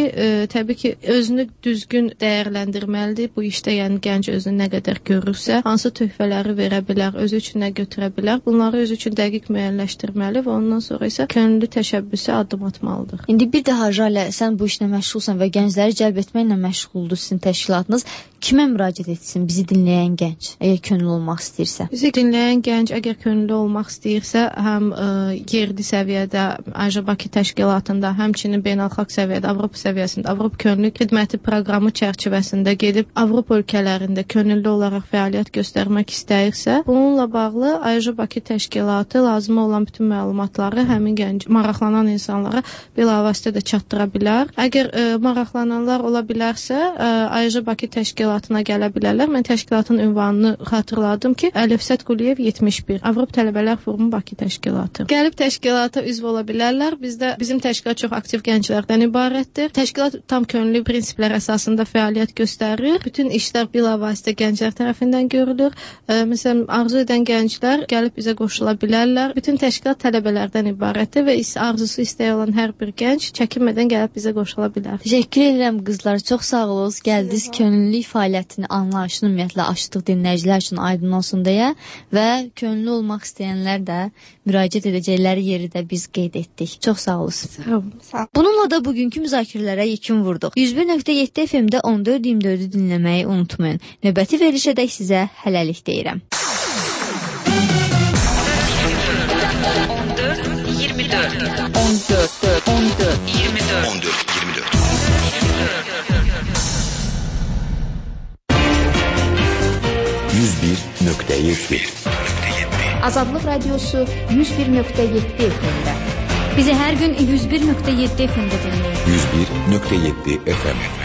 ki, təbii ki, özünü düzgün dəyərləndirməlidir. Bu işdə yəni gənc özünü nə qədər görürsə, hansı töhfələri verə bilər, özü üçün nə götürə bilər, bunları özü üçün dəqiq müəyyənləşdirməli və ondan sonra isə könüllü təşəbbüsə addım atmalıdır. İndi bir daha Jalə, sən bu işlə məşğulsan və gəncləri cəlb etməklə məşğuldur sizin təşkilatınız. Kimə müraciət etsin bizi dinləyən gənc, əgər könüllü olmaq istəyirsə? Bizi dinləyən gənc əgər könüllü olmaq istəyirsə, həm yerli səviyyədə AJA Bakı təşkilatında, həmçinin beynəlxalq səviyyədə, Avropa səviyyəsində, Avropa könüllü xidməti proqramı çərçivəsində gedib Avropa ölkələrində könüllü olaraq fəaliyyət göstərmək istəyirsə, bununla bağlı AJA Bakı təşkilatı lazım olan bütün məlumatları həmin gənc maraqlanan insanlara bilavasitə də çatdıra bilər. Əgər maraqlananlar ola bilərsə, AJA Bakı təşkilatına gələ bilərlər. Mən təşkilatın ünvanını xatırladım ki, Əlifsət Quliyev 71, Avropa Tələbələr Forumu Bakı təşkilatı. Gəlib təşkilata üzv ola bilərlər. Bizim təşkilat çox aktiv gənclərdən ibarətdir. Təşkilat tam könüllü prinsiplər əsasında fəaliyyət göstərir. Bütün işlər bilavasitə gənclər tərəfindən görülür. Məsələn, arzu edən gənclər gəlib bizə qoşula bilərlər. Bütün təşkilat tələbələrdən ibarətdir və arzusu istəyi olan hər bir gənc çəkinmədən gəlib bizə qoşula bilər. Təşəkkür edirəm qızlar. Çox sağ olun. Gəldiniz, könüllülük fəaliyyətini, anlayışını ümumiyyətlə açdıq dinləyicilər üçün aydın olsun deyə və könüllü olmaq istəyənlər də müraciət edəcəkləri yeri də biz qeyd etdik. Çox sağ olun. Sağ olun. Bununla da bugünkü müzakirələrə yekun vurduq. 101.7 FM-də 14-24-ü dinləməyi unutmayın. Növbəti verilişədək sizə hələlik deyirəm. 101.7 Azadlıq Radiosu 101.7 FM-də. Bizi hər gün 101.7 FM-də dinləyin. 101.7 FM